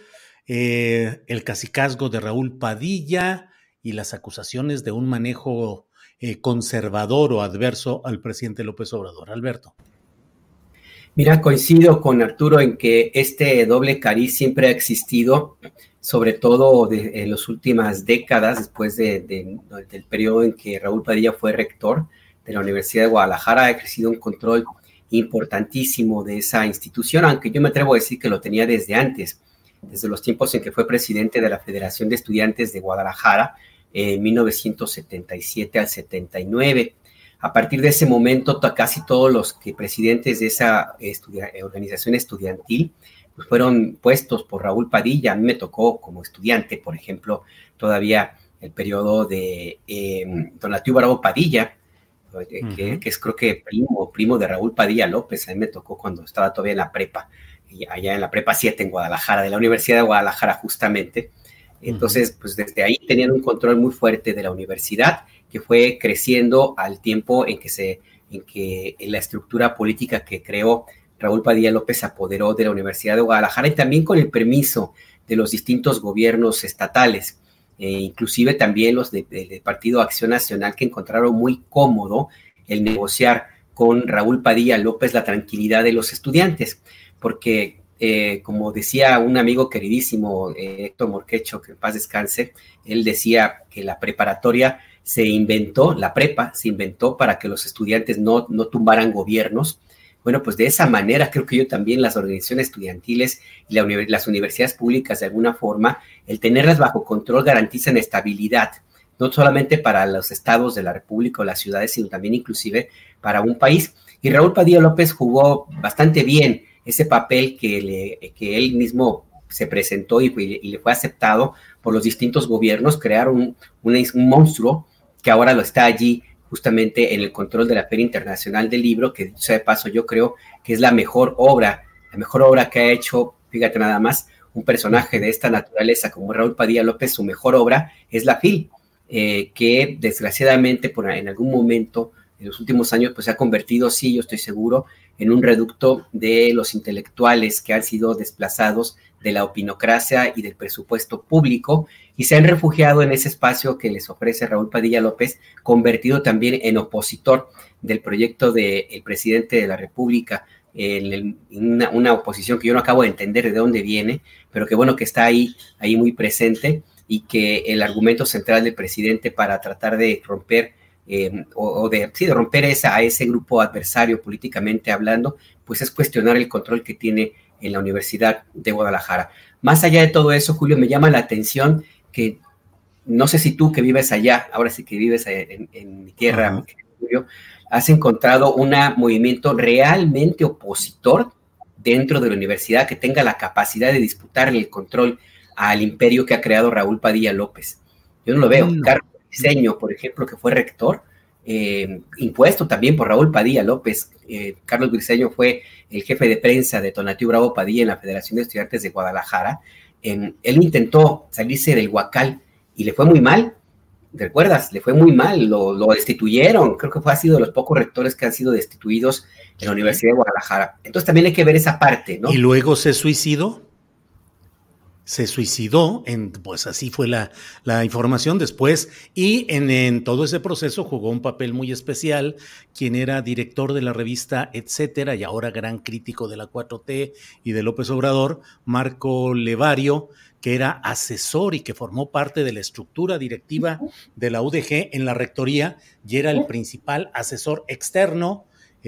el cacicazgo de Raúl Padilla y las acusaciones de un manejo conservador o adverso al presidente López Obrador? Alberto. Mira, coincido con Arturo en que este doble cariz siempre ha existido, sobre todo en las últimas décadas, después del periodo en que Raúl Padilla fue rector de la Universidad de Guadalajara. Ha crecido un control importantísimo de esa institución, aunque yo me atrevo a decir que lo tenía desde antes, desde los tiempos en que fue presidente de la Federación de Estudiantes de Guadalajara, en 1977 al 79. A partir de ese momento, casi todos los presidentes de esa organización estudiantil pues fueron puestos por Raúl Padilla. A mí me tocó como estudiante, por ejemplo, todavía el periodo de don Latío Bravo Padilla, que es creo que primo de Raúl Padilla López. A mí me tocó cuando estaba todavía en la prepa, allá en la prepa 7 en Guadalajara, de la Universidad de Guadalajara justamente. Entonces, pues desde ahí tenían un control muy fuerte de la universidad, que fue creciendo al tiempo en que la estructura política que creó Raúl Padilla López se apoderó de la Universidad de Guadalajara, y también con el permiso de los distintos gobiernos estatales, inclusive también los del Partido Acción Nacional, que encontraron muy cómodo el negociar con Raúl Padilla López la tranquilidad de los estudiantes, porque como decía un amigo queridísimo, Héctor Morquecho, que en paz descanse, él decía que la preparatoria la prepa se inventó para que los estudiantes no tumbaran gobiernos. Bueno, pues de esa manera creo que yo también las organizaciones estudiantiles y las universidades públicas, de alguna forma, el tenerlas bajo control garantizan estabilidad, no solamente para los estados de la República o las ciudades, sino también inclusive para un país. Y Raúl Padilla López jugó bastante bien ese papel que él mismo se presentó y le fue aceptado por los distintos gobiernos, crearon un monstruo que ahora lo está allí justamente en el control de la Feria Internacional del Libro, que dicho sea de paso yo creo que es la mejor obra que ha hecho, fíjate nada más, un personaje de esta naturaleza como Raúl Padilla López. Su mejor obra es la FIL, que desgraciadamente en algún momento en los últimos años pues se ha convertido, sí, yo estoy seguro, en un reducto de los intelectuales que han sido desplazados de la opinocracia y del presupuesto público y se han refugiado en ese espacio que les ofrece Raúl Padilla López, convertido también en opositor del proyecto del presidente de la República, en una oposición que yo no acabo de entender de dónde viene, pero que bueno que está ahí muy presente, y que el argumento central del presidente para tratar de romper de romper a ese grupo adversario políticamente hablando, pues es cuestionar el control que tiene en la Universidad de Guadalajara. Más allá de todo eso, Julio, me llama la atención que, no sé si tú que vives allá, ahora sí que vives en mi tierra, Julio, has encontrado un movimiento realmente opositor dentro de la universidad que tenga la capacidad de disputarle el control al imperio que ha creado Raúl Padilla López. Yo no lo veo. Carlos Briceño, por ejemplo, que fue rector, impuesto también por Raúl Padilla López. Carlos Briceño fue el jefe de prensa de Tonatiuh Bravo Padilla en la Federación de Estudiantes de Guadalajara. Él intentó salirse del Huacal y le fue muy mal. ¿Te recuerdas? Le fue muy mal, lo destituyeron. Creo que ha sido de los pocos rectores que han sido destituidos en la Universidad de Guadalajara. Entonces también hay que ver esa parte, ¿no? ¿Y luego se suicidó? Se suicidó, pues así fue la información después, y en todo ese proceso jugó un papel muy especial quien era director de la revista Etcétera y ahora gran crítico de la 4T y de López Obrador, Marco Levario, que era asesor y que formó parte de la estructura directiva de la UDG en la rectoría y era el principal asesor externo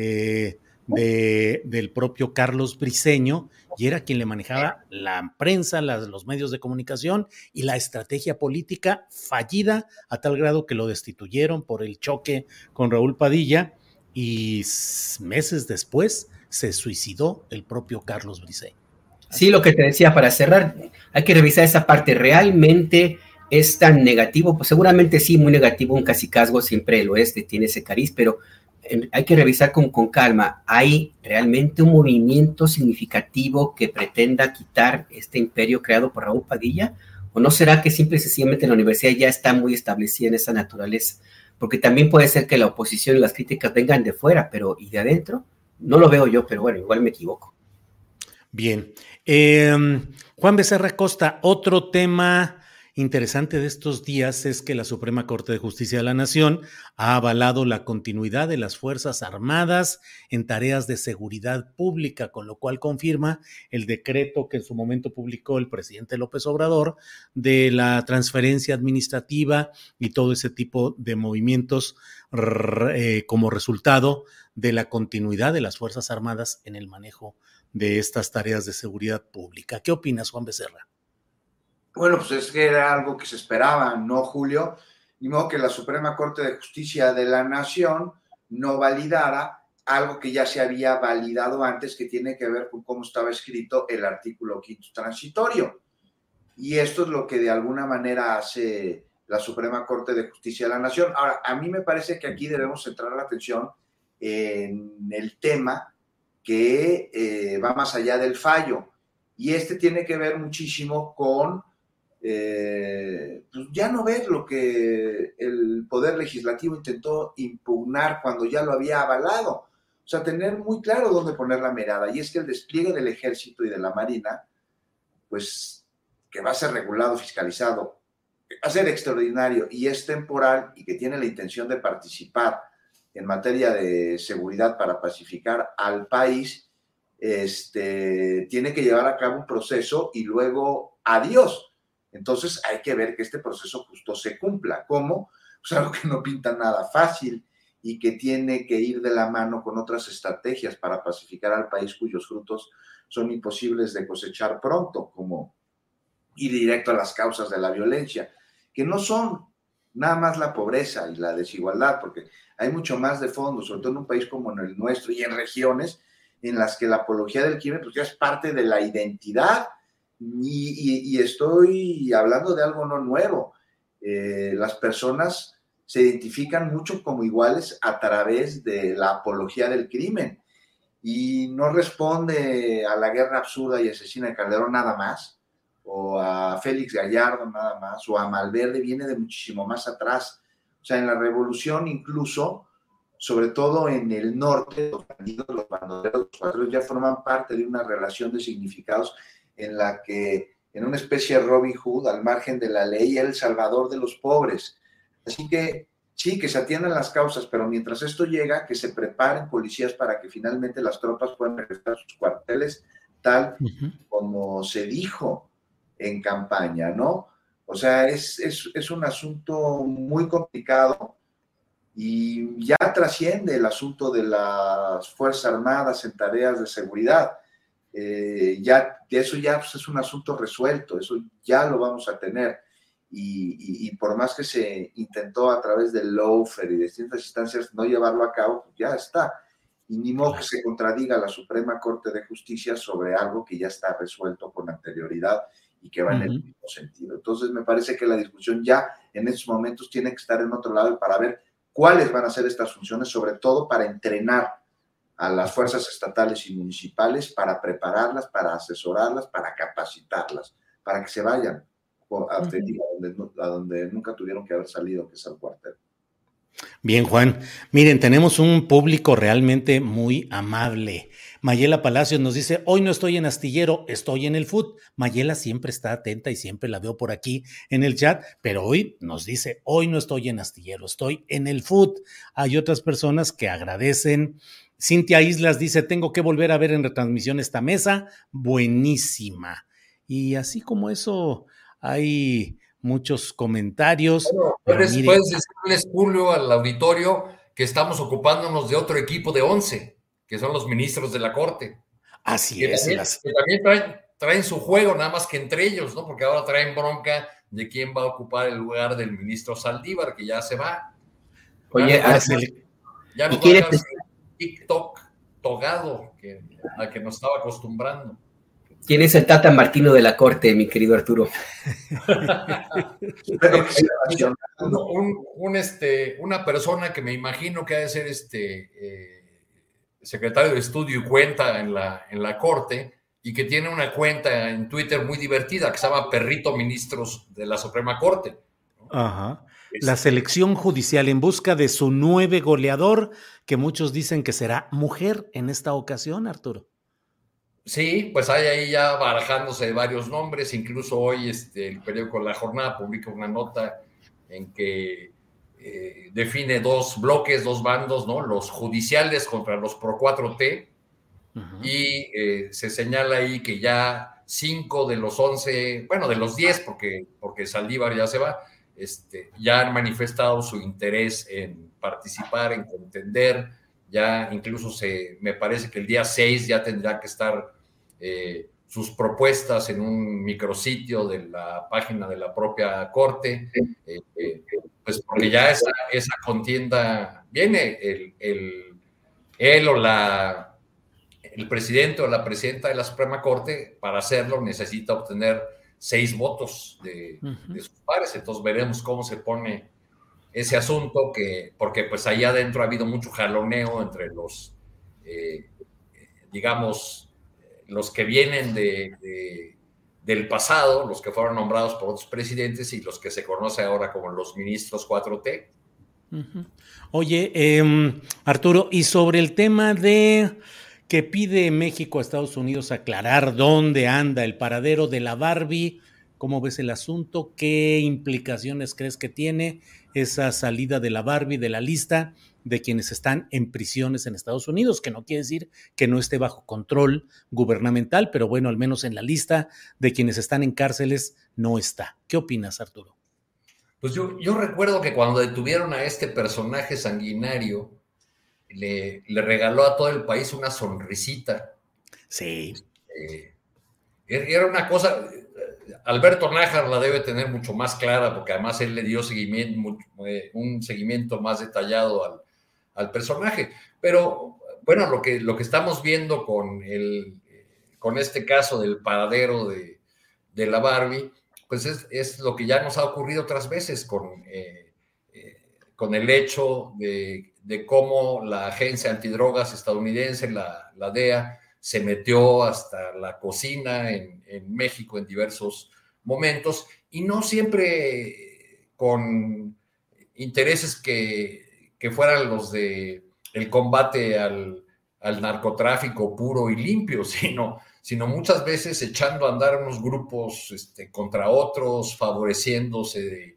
del propio Carlos Briceño, y era quien le manejaba la prensa, los medios de comunicación y la estrategia política fallida a tal grado que lo destituyeron por el choque con Raúl Padilla, y meses después se suicidó el propio Carlos Briceño. Sí, lo que te decía, para cerrar, hay que revisar esa parte. ¿Realmente es tan negativo? Pues seguramente sí, muy negativo, un cacicazgo siempre lo es, tiene ese cariz, pero hay que revisar con calma. ¿Hay realmente un movimiento significativo que pretenda quitar este imperio creado por Raúl Padilla? ¿O no será que simple y sencillamente la universidad ya está muy establecida en esa naturaleza? Porque también puede ser que la oposición y las críticas vengan de fuera, pero ¿y de adentro? No lo veo yo, pero bueno, igual me equivoco. Bien. Juan Becerra Costa, otro tema interesante de estos días es que la Suprema Corte de Justicia de la Nación ha avalado la continuidad de las Fuerzas Armadas en tareas de seguridad pública, con lo cual confirma el decreto que en su momento publicó el presidente López Obrador de la transferencia administrativa y todo ese tipo de movimientos como resultado de la continuidad de las Fuerzas Armadas en el manejo de estas tareas de seguridad pública. ¿Qué opinas, Juan Becerra? Bueno, pues es que era algo que se esperaba, ¿no, Julio? Ni modo que la Suprema Corte de Justicia de la Nación no validara algo que ya se había validado antes, que tiene que ver con cómo estaba escrito el artículo 5º transitorio. Y esto es lo que de alguna manera hace la Suprema Corte de Justicia de la Nación. Ahora, a mí me parece que aquí debemos centrar la atención en el tema que va más allá del fallo. Y este tiene que ver muchísimo con pues ya no ver lo que el Poder Legislativo intentó impugnar cuando ya lo había avalado. O sea, tener muy claro dónde poner la mirada. Y es que el despliegue del Ejército y de la Marina, pues que va a ser regulado, fiscalizado, va a ser extraordinario y es temporal y que tiene la intención de participar en materia de seguridad para pacificar al país, tiene que llevar a cabo un proceso y luego adiós. Entonces hay que ver que este proceso justo se cumpla. ¿Cómo? Pues algo que no pinta nada fácil y que tiene que ir de la mano con otras estrategias para pacificar al país cuyos frutos son imposibles de cosechar pronto, como ir directo a las causas de la violencia, que no son nada más la pobreza y la desigualdad, porque hay mucho más de fondo, sobre todo en un país como en el nuestro y en regiones en las que la apología del crimen pues ya es parte de la identidad Y estoy hablando de algo no nuevo. Las personas se identifican mucho como iguales a través de la apología del crimen y no responde a la guerra absurda y asesina de Calderón nada más, o a Félix Gallardo nada más, o a Malverde, viene de muchísimo más atrás. O sea, en la revolución incluso, sobre todo en el norte, los bandidos, los bandoleros, los patrulleros ya forman parte de una relación de significados en la que, en una especie de Robin Hood, al margen de la ley, era el salvador de los pobres. Así que sí, que se atiendan las causas, pero mientras esto llega, que se preparen policías para que finalmente las tropas puedan regresar a sus cuarteles, tal como se dijo en campaña, ¿no? O sea, es un asunto muy complicado y ya trasciende el asunto de las Fuerzas Armadas en tareas de seguridad. Eso ya pues, es un asunto resuelto, eso ya lo vamos a tener. Y por más que se intentó a través del lawfare y de distintas instancias no llevarlo a cabo, pues ya está. Y ni modo que se contradiga la Suprema Corte de Justicia sobre algo que ya está resuelto con anterioridad y que va en el mismo sentido. Entonces me parece que la discusión ya en estos momentos tiene que estar en otro lado para ver cuáles van a ser estas funciones, sobre todo para entrenar a las fuerzas estatales y municipales, para prepararlas, para asesorarlas, para capacitarlas, para que se vayan a donde nunca tuvieron que haber salido, que es al cuartel. Bien, Juan. Miren, tenemos un público realmente muy amable. Mayela Palacios nos dice, hoy no estoy en Astillero, estoy en el FUT. Mayela siempre está atenta y siempre la veo por aquí en el chat, pero hoy nos dice, hoy no estoy en Astillero, estoy en el FUT. Hay otras personas que agradecen. Cintia Islas dice, tengo que volver a ver en retransmisión esta mesa, buenísima. Y así como eso, hay muchos comentarios. Bueno, puedes decirles, Julio, al auditorio que estamos ocupándonos de otro equipo de 11, que son los ministros de la Corte. Así es. Que también traen su juego, nada más que entre ellos, ¿no? Porque ahora traen bronca de quién va a ocupar el lugar del ministro Saldívar, que ya se va. Oye, ya nos va a dar TikTok togado a que nos estaba acostumbrando. ¿Quién es el Tata Martino de la Corte, mi querido Arturo? Una persona que me imagino que ha de ser secretario de Estudio y Cuenta en la Corte, y que tiene una cuenta en Twitter muy divertida que se llama Perrito Ministros de la Suprema Corte. Ajá. La selección judicial en busca de su 9 goleador, que muchos dicen que será mujer en esta ocasión, Arturo. Sí, pues hay ahí ya barajándose varios nombres. Incluso hoy el periódico La Jornada publica una nota en que define 2 bloques, 2 bandos, ¿no? Los judiciales contra los pro 4T. Y se señala ahí que ya 5 de los 11, bueno, de los 10, porque Saldívar ya se va, ya han manifestado su interés en participar, en contender. Ya incluso me parece que el día 6 ya tendrá que estar sus propuestas en un micrositio de la página de la propia Corte, pues porque ya esa contienda viene. Él o el presidente o la presidenta de la Suprema Corte, para hacerlo necesita obtener 6 votos de sus pares. Entonces veremos cómo se pone ese asunto, porque pues ahí adentro ha habido mucho jaloneo entre los, digamos, los que vienen del pasado, los que fueron nombrados por otros presidentes, y los que se conoce ahora como los ministros 4T. Oye, Arturo, y sobre el tema de que pide México a Estados Unidos aclarar dónde anda el paradero de la Barbie, ¿cómo ves el asunto? ¿Qué implicaciones crees que tiene esa salida de la Barbie de la lista de quienes están en prisiones en Estados Unidos? Que no quiere decir que no esté bajo control gubernamental, pero bueno, al menos en la lista de quienes están en cárceles no está. ¿Qué opinas, Arturo? Pues yo recuerdo que cuando detuvieron a este personaje sanguinario, le regaló a todo el país una sonrisita. Sí. Era una cosa... Alberto Nájar la debe tener mucho más clara, porque además él le dio un seguimiento más detallado al personaje. Pero bueno, lo que estamos viendo con este caso del paradero de la Barbie, pues es lo que ya nos ha ocurrido otras veces con el hecho de cómo la agencia antidrogas estadounidense, la DEA, se metió hasta la cocina en México en diversos momentos, y no siempre con intereses que fueran los de el combate al narcotráfico puro y limpio, sino muchas veces echando a andar unos grupos contra otros, favoreciéndose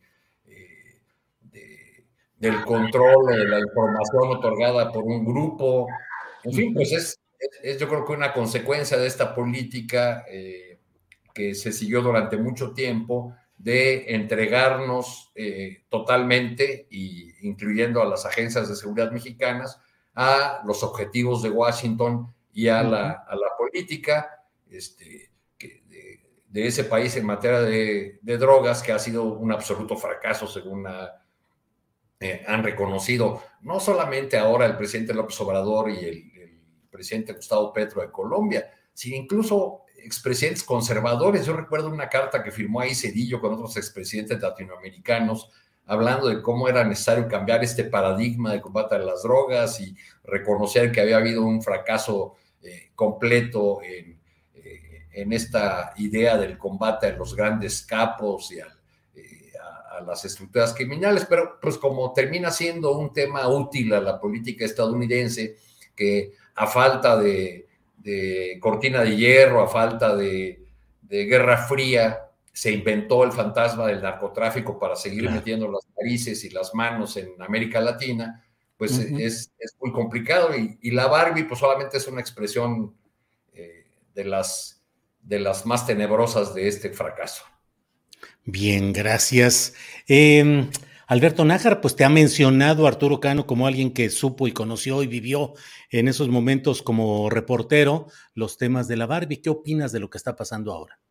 del control de la información otorgada por un grupo. En fin, pues es yo creo que una consecuencia de esta política que se siguió durante mucho tiempo de entregarnos totalmente, incluyendo a las agencias de seguridad mexicanas, a los objetivos de Washington y a la política de ese país en materia de drogas, que ha sido un absoluto fracaso, según han reconocido no solamente ahora el presidente López Obrador y el presidente Gustavo Petro de Colombia, sino incluso expresidentes conservadores. Yo recuerdo una carta que firmó ahí Zedillo con otros expresidentes latinoamericanos, hablando de cómo era necesario cambiar este paradigma de combate a las drogas y reconocer que había habido un fracaso completo en esta idea del combate a los grandes capos y a las estructuras criminales. Pero pues como termina siendo un tema útil a la política estadounidense, que a falta de cortina de hierro, a falta de Guerra Fría, se inventó el fantasma del narcotráfico para seguir metiendo las narices y las manos en América Latina, pues es muy complicado, y la Barbie pues solamente es una expresión de las más tenebrosas de este fracaso. Bien, gracias. Alberto Nájar, pues te ha mencionado Arturo Cano como alguien que supo y conoció y vivió en esos momentos como reportero los temas de la Barbie. ¿Qué opinas de lo que está pasando ahora?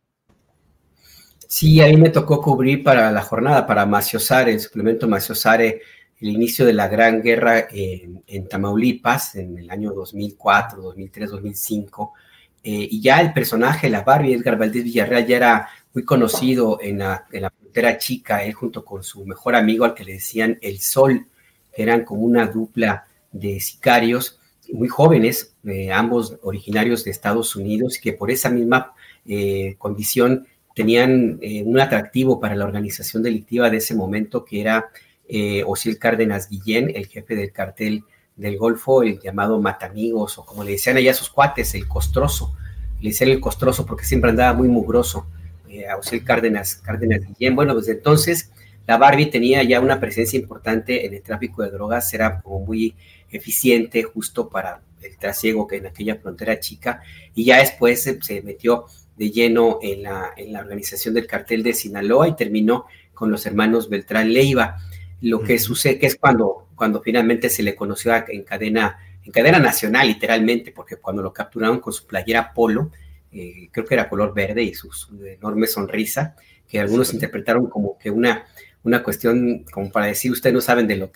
Sí, a mí me tocó cubrir para la jornada, para Maciosare, el suplemento Maciosare, el inicio de la Gran Guerra en Tamaulipas, en el año 2004, 2003, 2005. Y ya el personaje, la Barbie, Edgar Valdés Villarreal, ya era muy conocido en la frontera chica, él junto con su mejor amigo, al que le decían El Sol, que eran como una dupla de sicarios muy jóvenes, ambos originarios de Estados Unidos, que por esa misma condición tenían un atractivo para la organización delictiva de ese momento, que era Osiel Cárdenas Guillén, el jefe del cartel del Golfo, el llamado Matamigos, o como le decían allá a sus cuates, el Costroso. Le decían el Costroso porque siempre andaba muy mugroso, a Osiel Cárdenas Guillén. Bueno, desde entonces la Barbie tenía ya una presencia importante en el tráfico de drogas, era como muy eficiente justo para el trasiego que en aquella frontera chica, y ya después se metió de lleno en la organización del cartel de Sinaloa y terminó con los hermanos Beltrán Leiva. Lo que sucede que es cuando finalmente se le conoció en cadena nacional, literalmente, porque cuando lo capturaron con su playera polo, creo que era color verde, y su enorme sonrisa, que algunos interpretaron como que una cuestión como para decir, ustedes no saben de lo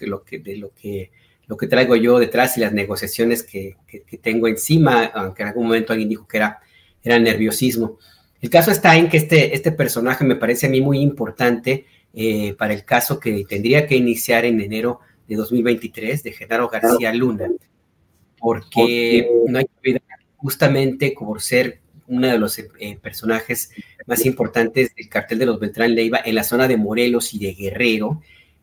que traigo yo detrás y las negociaciones que tengo encima, aunque en algún momento alguien dijo que era nerviosismo. El caso está en que este personaje me parece a mí muy importante para el caso que tendría que iniciar en enero de 2023 de Genaro García Luna, porque no hay que olvidar, justamente por ser uno de los personajes más importantes del cartel de los Beltrán Leiva en la zona de Morelos y de Guerrero.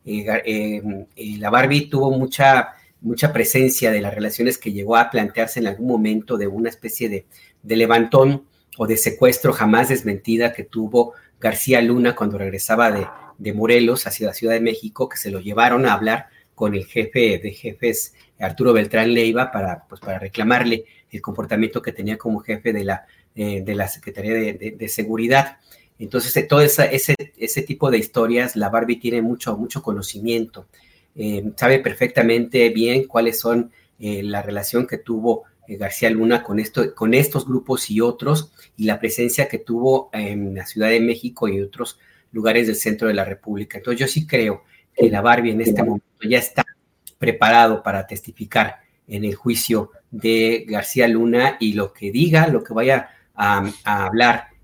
La Barbie tuvo mucha presencia de las relaciones que llegó a plantearse en algún momento de una especie de levantón o de secuestro jamás desmentida que tuvo García Luna cuando regresaba de Morelos hacia la Ciudad de México, que se lo llevaron a hablar con el jefe de jefes, Arturo Beltrán Leiva, para reclamarle el comportamiento que tenía como jefe de la Secretaría de Seguridad. Entonces, todo ese tipo de historias, la Barbie tiene mucho conocimiento. Sabe perfectamente bien cuáles son la relación que tuvo García Luna con estos grupos y otros, y la presencia que tuvo en la Ciudad de México y otros lugares del centro de la República. Entonces yo sí creo que la Barbie en este momento ya está preparado para testificar en el juicio de García Luna, y lo que diga, lo que vaya a hablar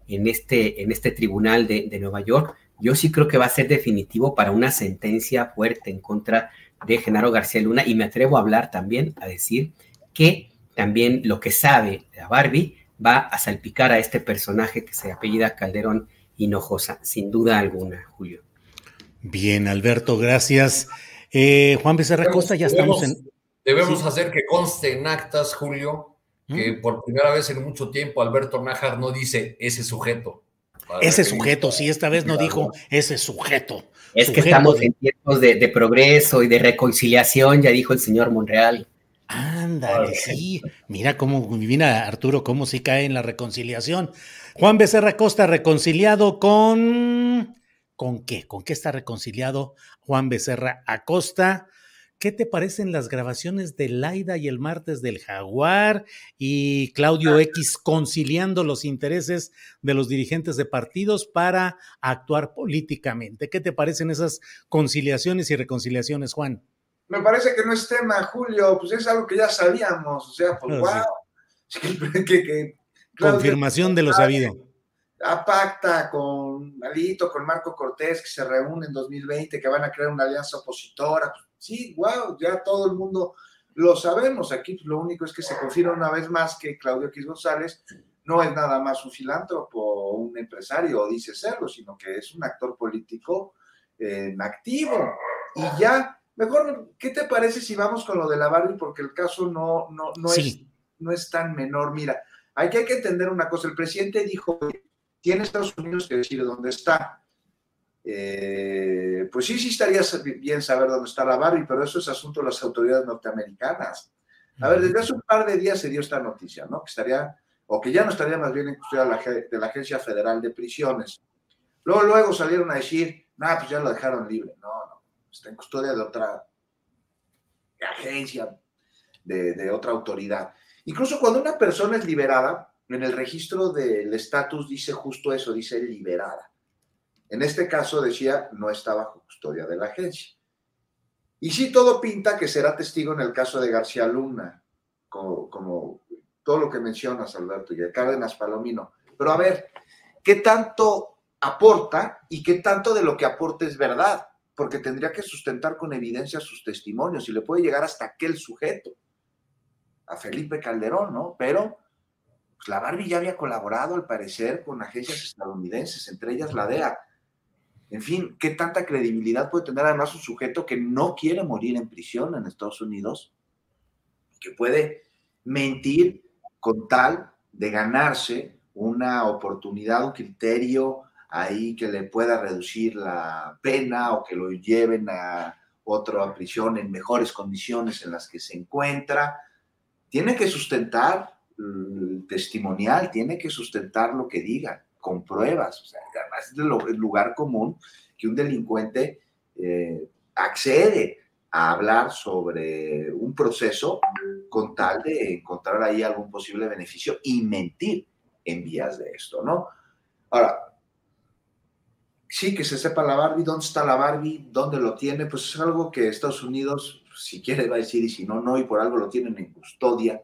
en este tribunal de Nueva York, yo sí creo que va a ser definitivo para una sentencia fuerte en contra de Genaro García Luna, y me atrevo a hablar también, a decir que también lo que sabe la Barbie va a salpicar a este personaje que se apellida Calderón Hinojosa, sin duda alguna, Julio. Bien, Alberto, gracias. Juan Becerra Costa, ya estamos en... Debemos hacer que conste en actas, Julio, que por primera vez en mucho tiempo Alberto Nájar no dice ese sujeto. Ese sujeto, sí, esta vez no dijo ese sujeto. Es que estamos en tiempos de progreso y de reconciliación, ya dijo el señor Monreal. Ándale, sí. Mira cómo, mira Arturo, cómo sí cae en la reconciliación. Juan Becerra Costa, reconciliado con... ¿Con qué? ¿Con qué está reconciliado Juan Becerra Acosta? ¿Qué te parecen las grabaciones de Laida y el martes del Jaguar y Claudio X conciliando los intereses de los dirigentes de partidos para actuar políticamente? ¿Qué te parecen esas conciliaciones y reconciliaciones, Juan? Me parece que no es tema, Julio, pues es algo que ya sabíamos, o sea, pues wow. Confirmación de lo sabido. Pacta con Alito, con Marco Cortés, que se reúnen en 2020, que van a crear una alianza opositora. Sí, wow, ya todo el mundo lo sabemos. Aquí pues, lo único es que se confirma una vez más que Claudio X González no es nada más un filántropo o un empresario, o dice serlo, sino que es un actor político activo. Y ya, mejor, ¿qué te parece si vamos con lo de la Barbie? Porque el caso no es tan menor. Mira, hay que entender una cosa. El presidente dijo... Tiene Estados Unidos que decir dónde está. Pues sí estaría bien saber dónde está la Barbie, pero eso es asunto de las autoridades norteamericanas. A ver, desde hace un par de días se dio esta noticia, ¿no? Que estaría, o que ya no estaría más bien en custodia de la Agencia Federal de Prisiones. Luego salieron a decir, pues ya lo dejaron libre. No, está en custodia de otra agencia, de otra autoridad. Incluso cuando una persona es liberada, en el registro del estatus dice justo eso, dice liberada. En este caso decía, no está bajo custodia de la agencia. Y sí, todo pinta que será testigo en el caso de García Luna, como todo lo que mencionas, Alberto, y de Cárdenas Palomino. Pero a ver, ¿qué tanto aporta y qué tanto de lo que aporta es verdad? Porque tendría que sustentar con evidencia sus testimonios y le puede llegar hasta aquel sujeto, a Felipe Calderón, ¿no? Pero... pues la Barbie ya había colaborado, al parecer, con agencias estadounidenses, entre ellas la DEA. En fin, ¿qué tanta credibilidad puede tener además un sujeto que no quiere morir en prisión en Estados Unidos? Que puede mentir con tal de ganarse una oportunidad, un criterio ahí que le pueda reducir la pena o que lo lleven a otra prisión en mejores condiciones en las que se encuentra. Tiene que sustentar testimonial, tiene que sustentar lo que diga, con pruebas. O sea, además es el lugar común que un delincuente accede a hablar sobre un proceso con tal de encontrar ahí algún posible beneficio y mentir en vías de esto, ¿no? Ahora, sí, que se sepa la Barbie, dónde está la Barbie, dónde lo tiene, pues es algo que Estados Unidos, si quiere va a decir, y si no, no, y por algo lo tienen en custodia.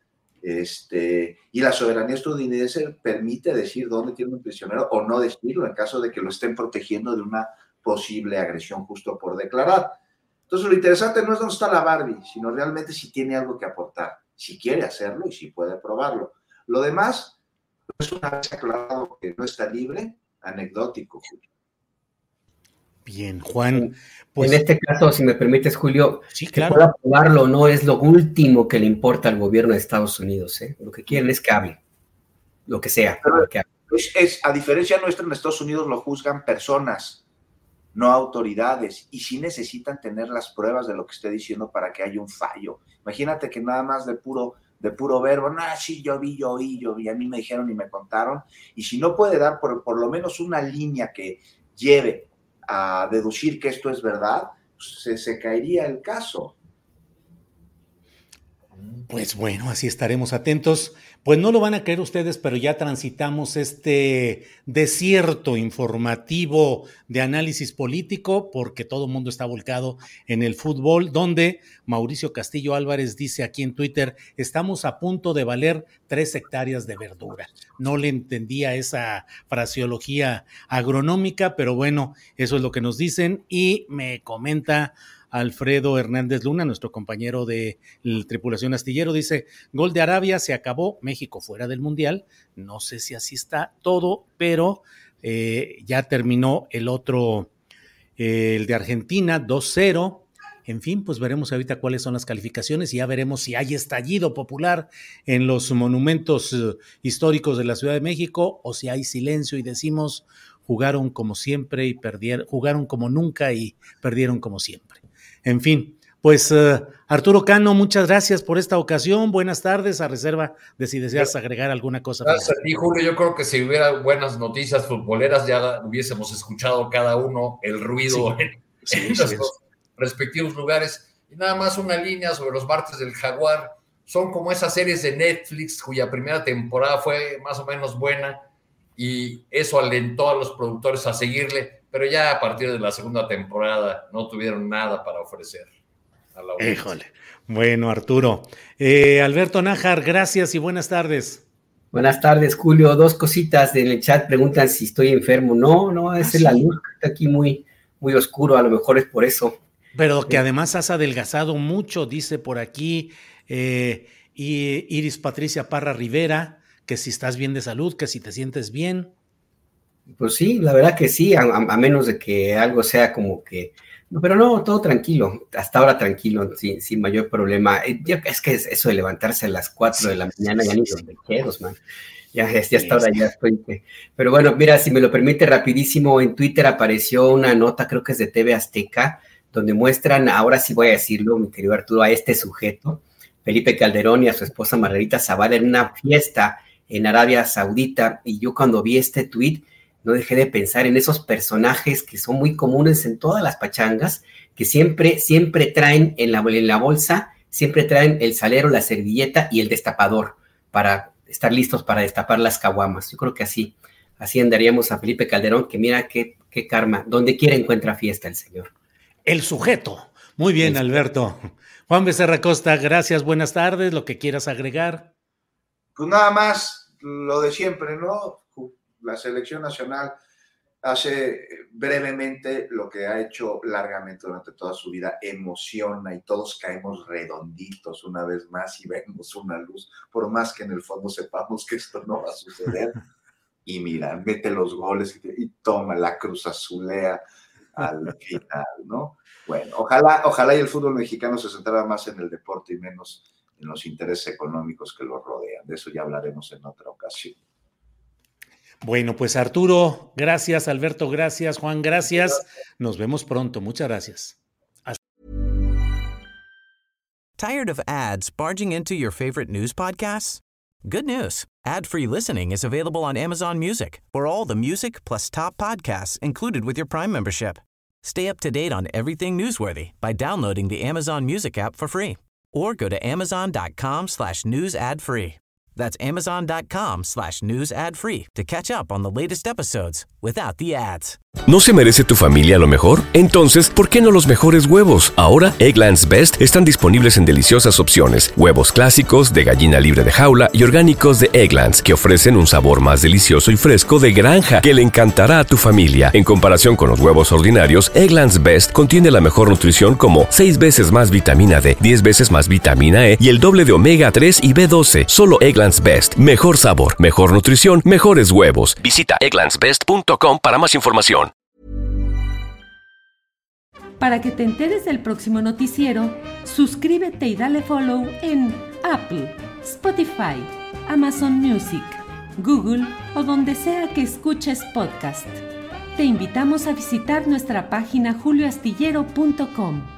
Y la soberanía estadounidense permite decir dónde tiene un prisionero o no decirlo en caso de que lo estén protegiendo de una posible agresión justo por declarar. Entonces lo interesante no es dónde está la Barbie, sino realmente si tiene algo que aportar, si quiere hacerlo y si puede probarlo. Lo demás es una vez aclarado que no está libre, anecdótico, Julio. Bien, Juan. Pues, en este caso, si me permites, Julio, sí, claro. Que pueda probarlo no es lo último que le importa al gobierno de Estados Unidos. Lo que quieren es que hable, lo que sea. Pero a diferencia nuestra, en Estados Unidos lo juzgan personas, no autoridades, y sí necesitan tener las pruebas de lo que esté diciendo para que haya un fallo. Imagínate que nada más de puro verbo, sí, yo vi, a mí me dijeron y me contaron, y si no puede dar por lo menos una línea que lleve a deducir que esto es verdad, pues se caería el caso. Pues bueno, así estaremos atentos. Pues no lo van a creer ustedes, pero ya transitamos este desierto informativo de análisis político porque todo el mundo está volcado en el fútbol, donde Mauricio Castillo Álvarez dice aquí en Twitter, estamos a punto de valer 3 hectáreas de verdura. No le entendía esa fraseología agronómica, pero bueno, eso es lo que nos dicen y me comenta Alfredo Hernández Luna, nuestro compañero de Tripulación Astillero, dice, gol de Arabia, se acabó, México fuera del Mundial, no sé si así está todo, pero ya terminó el otro, el de Argentina, 2-0, en fin, pues veremos ahorita cuáles son las calificaciones y ya veremos si hay estallido popular en los monumentos históricos de la Ciudad de México o si hay silencio y decimos, jugaron como siempre y perdieron, jugaron como nunca y perdieron como siempre. En fin, pues Arturo Cano, muchas gracias por esta ocasión. Buenas tardes, a reserva de si deseas agregar alguna cosa. Gracias a ti, Julio. Yo creo que si hubiera buenas noticias futboleras ya hubiésemos escuchado cada uno el ruido en nuestros respectivos lugares. Y nada más una línea sobre los martes del Jaguar. Son como esas series de Netflix cuya primera temporada fue más o menos buena y eso alentó a los productores a seguirle, pero ya a partir de la segunda temporada no tuvieron nada para ofrecer a la audiencia. Híjole. Bueno, Arturo. Alberto Nájar, gracias y buenas tardes. Buenas tardes, Julio. 2 cositas en el chat. Preguntan si estoy enfermo. No, es la luz. Está aquí muy, muy oscuro. A lo mejor es por eso. Pero que además has adelgazado mucho, dice por aquí y Iris Patricia Parra Rivera, que si estás bien de salud, que si te sientes bien. Pues sí, la verdad que sí, a menos de que algo sea como que... Pero no, todo tranquilo, hasta ahora tranquilo, sin mayor problema. Es que eso de levantarse a las 4 de la mañana, ya ni los vejeros, man. Ya hasta ahora ya estoy... Pero bueno, mira, si me lo permite rapidísimo, en Twitter apareció una nota, creo que es de TV Azteca, donde muestran, ahora sí voy a decirlo, mi querido Arturo, a este sujeto, Felipe Calderón y a su esposa Margarita Zavala en una fiesta en Arabia Saudita, y yo cuando vi este tuit, no dejé de pensar en esos personajes que son muy comunes en todas las pachangas, que siempre traen en la bolsa, siempre traen el salero, la servilleta y el destapador para estar listos para destapar las caguamas. Yo creo que así andaríamos a Felipe Calderón, que mira qué karma, donde quiera encuentra fiesta el señor. El sujeto. Muy bien, Alberto. Juan Becerra Costa, gracias, buenas tardes, lo que quieras agregar. Pues nada más, lo de siempre, ¿no? La selección nacional hace brevemente lo que ha hecho largamente durante toda su vida, emociona y todos caemos redonditos una vez más y vemos una luz, por más que en el fondo sepamos que esto no va a suceder. Y mira, mete los goles y toma la Cruz Azulea al final, ¿no? Bueno, ojalá y el fútbol mexicano se centrara más en el deporte y menos en los intereses económicos que lo rodean. De eso ya hablaremos en otra ocasión. Bueno, pues Arturo, gracias, Alberto, gracias, Juan, gracias. Nos vemos pronto, muchas gracias. Tired of ads barging into your favorite news podcasts? Good news. Ad-free listening is available on Amazon Music for all the music plus top podcasts included with your Prime membership. Stay up to date on everything newsworthy by downloading the Amazon Music app for free or go to amazon.com/news ad free. That's amazon.com/news ad free to catch up on the latest episodes without the ads. ¿No se merece tu familia lo mejor? Entonces, ¿por qué no los mejores huevos? Ahora, Eggland's Best están disponibles en deliciosas opciones. Huevos clásicos, de gallina libre de jaula y orgánicos de Eggland's, que ofrecen un sabor más delicioso y fresco de granja que le encantará a tu familia. En comparación con los huevos ordinarios, Eggland's Best contiene la mejor nutrición como 6 veces más vitamina D, 10 veces más vitamina E y el doble de omega 3 y B12. Solo Eggland's Best. Mejor sabor, mejor nutrición, mejores huevos. Visita egglandsbest.com para más información. Para que te enteres del próximo noticiero, suscríbete y dale follow en Apple, Spotify, Amazon Music, Google o donde sea que escuches podcast. Te invitamos a visitar nuestra página julioastillero.com.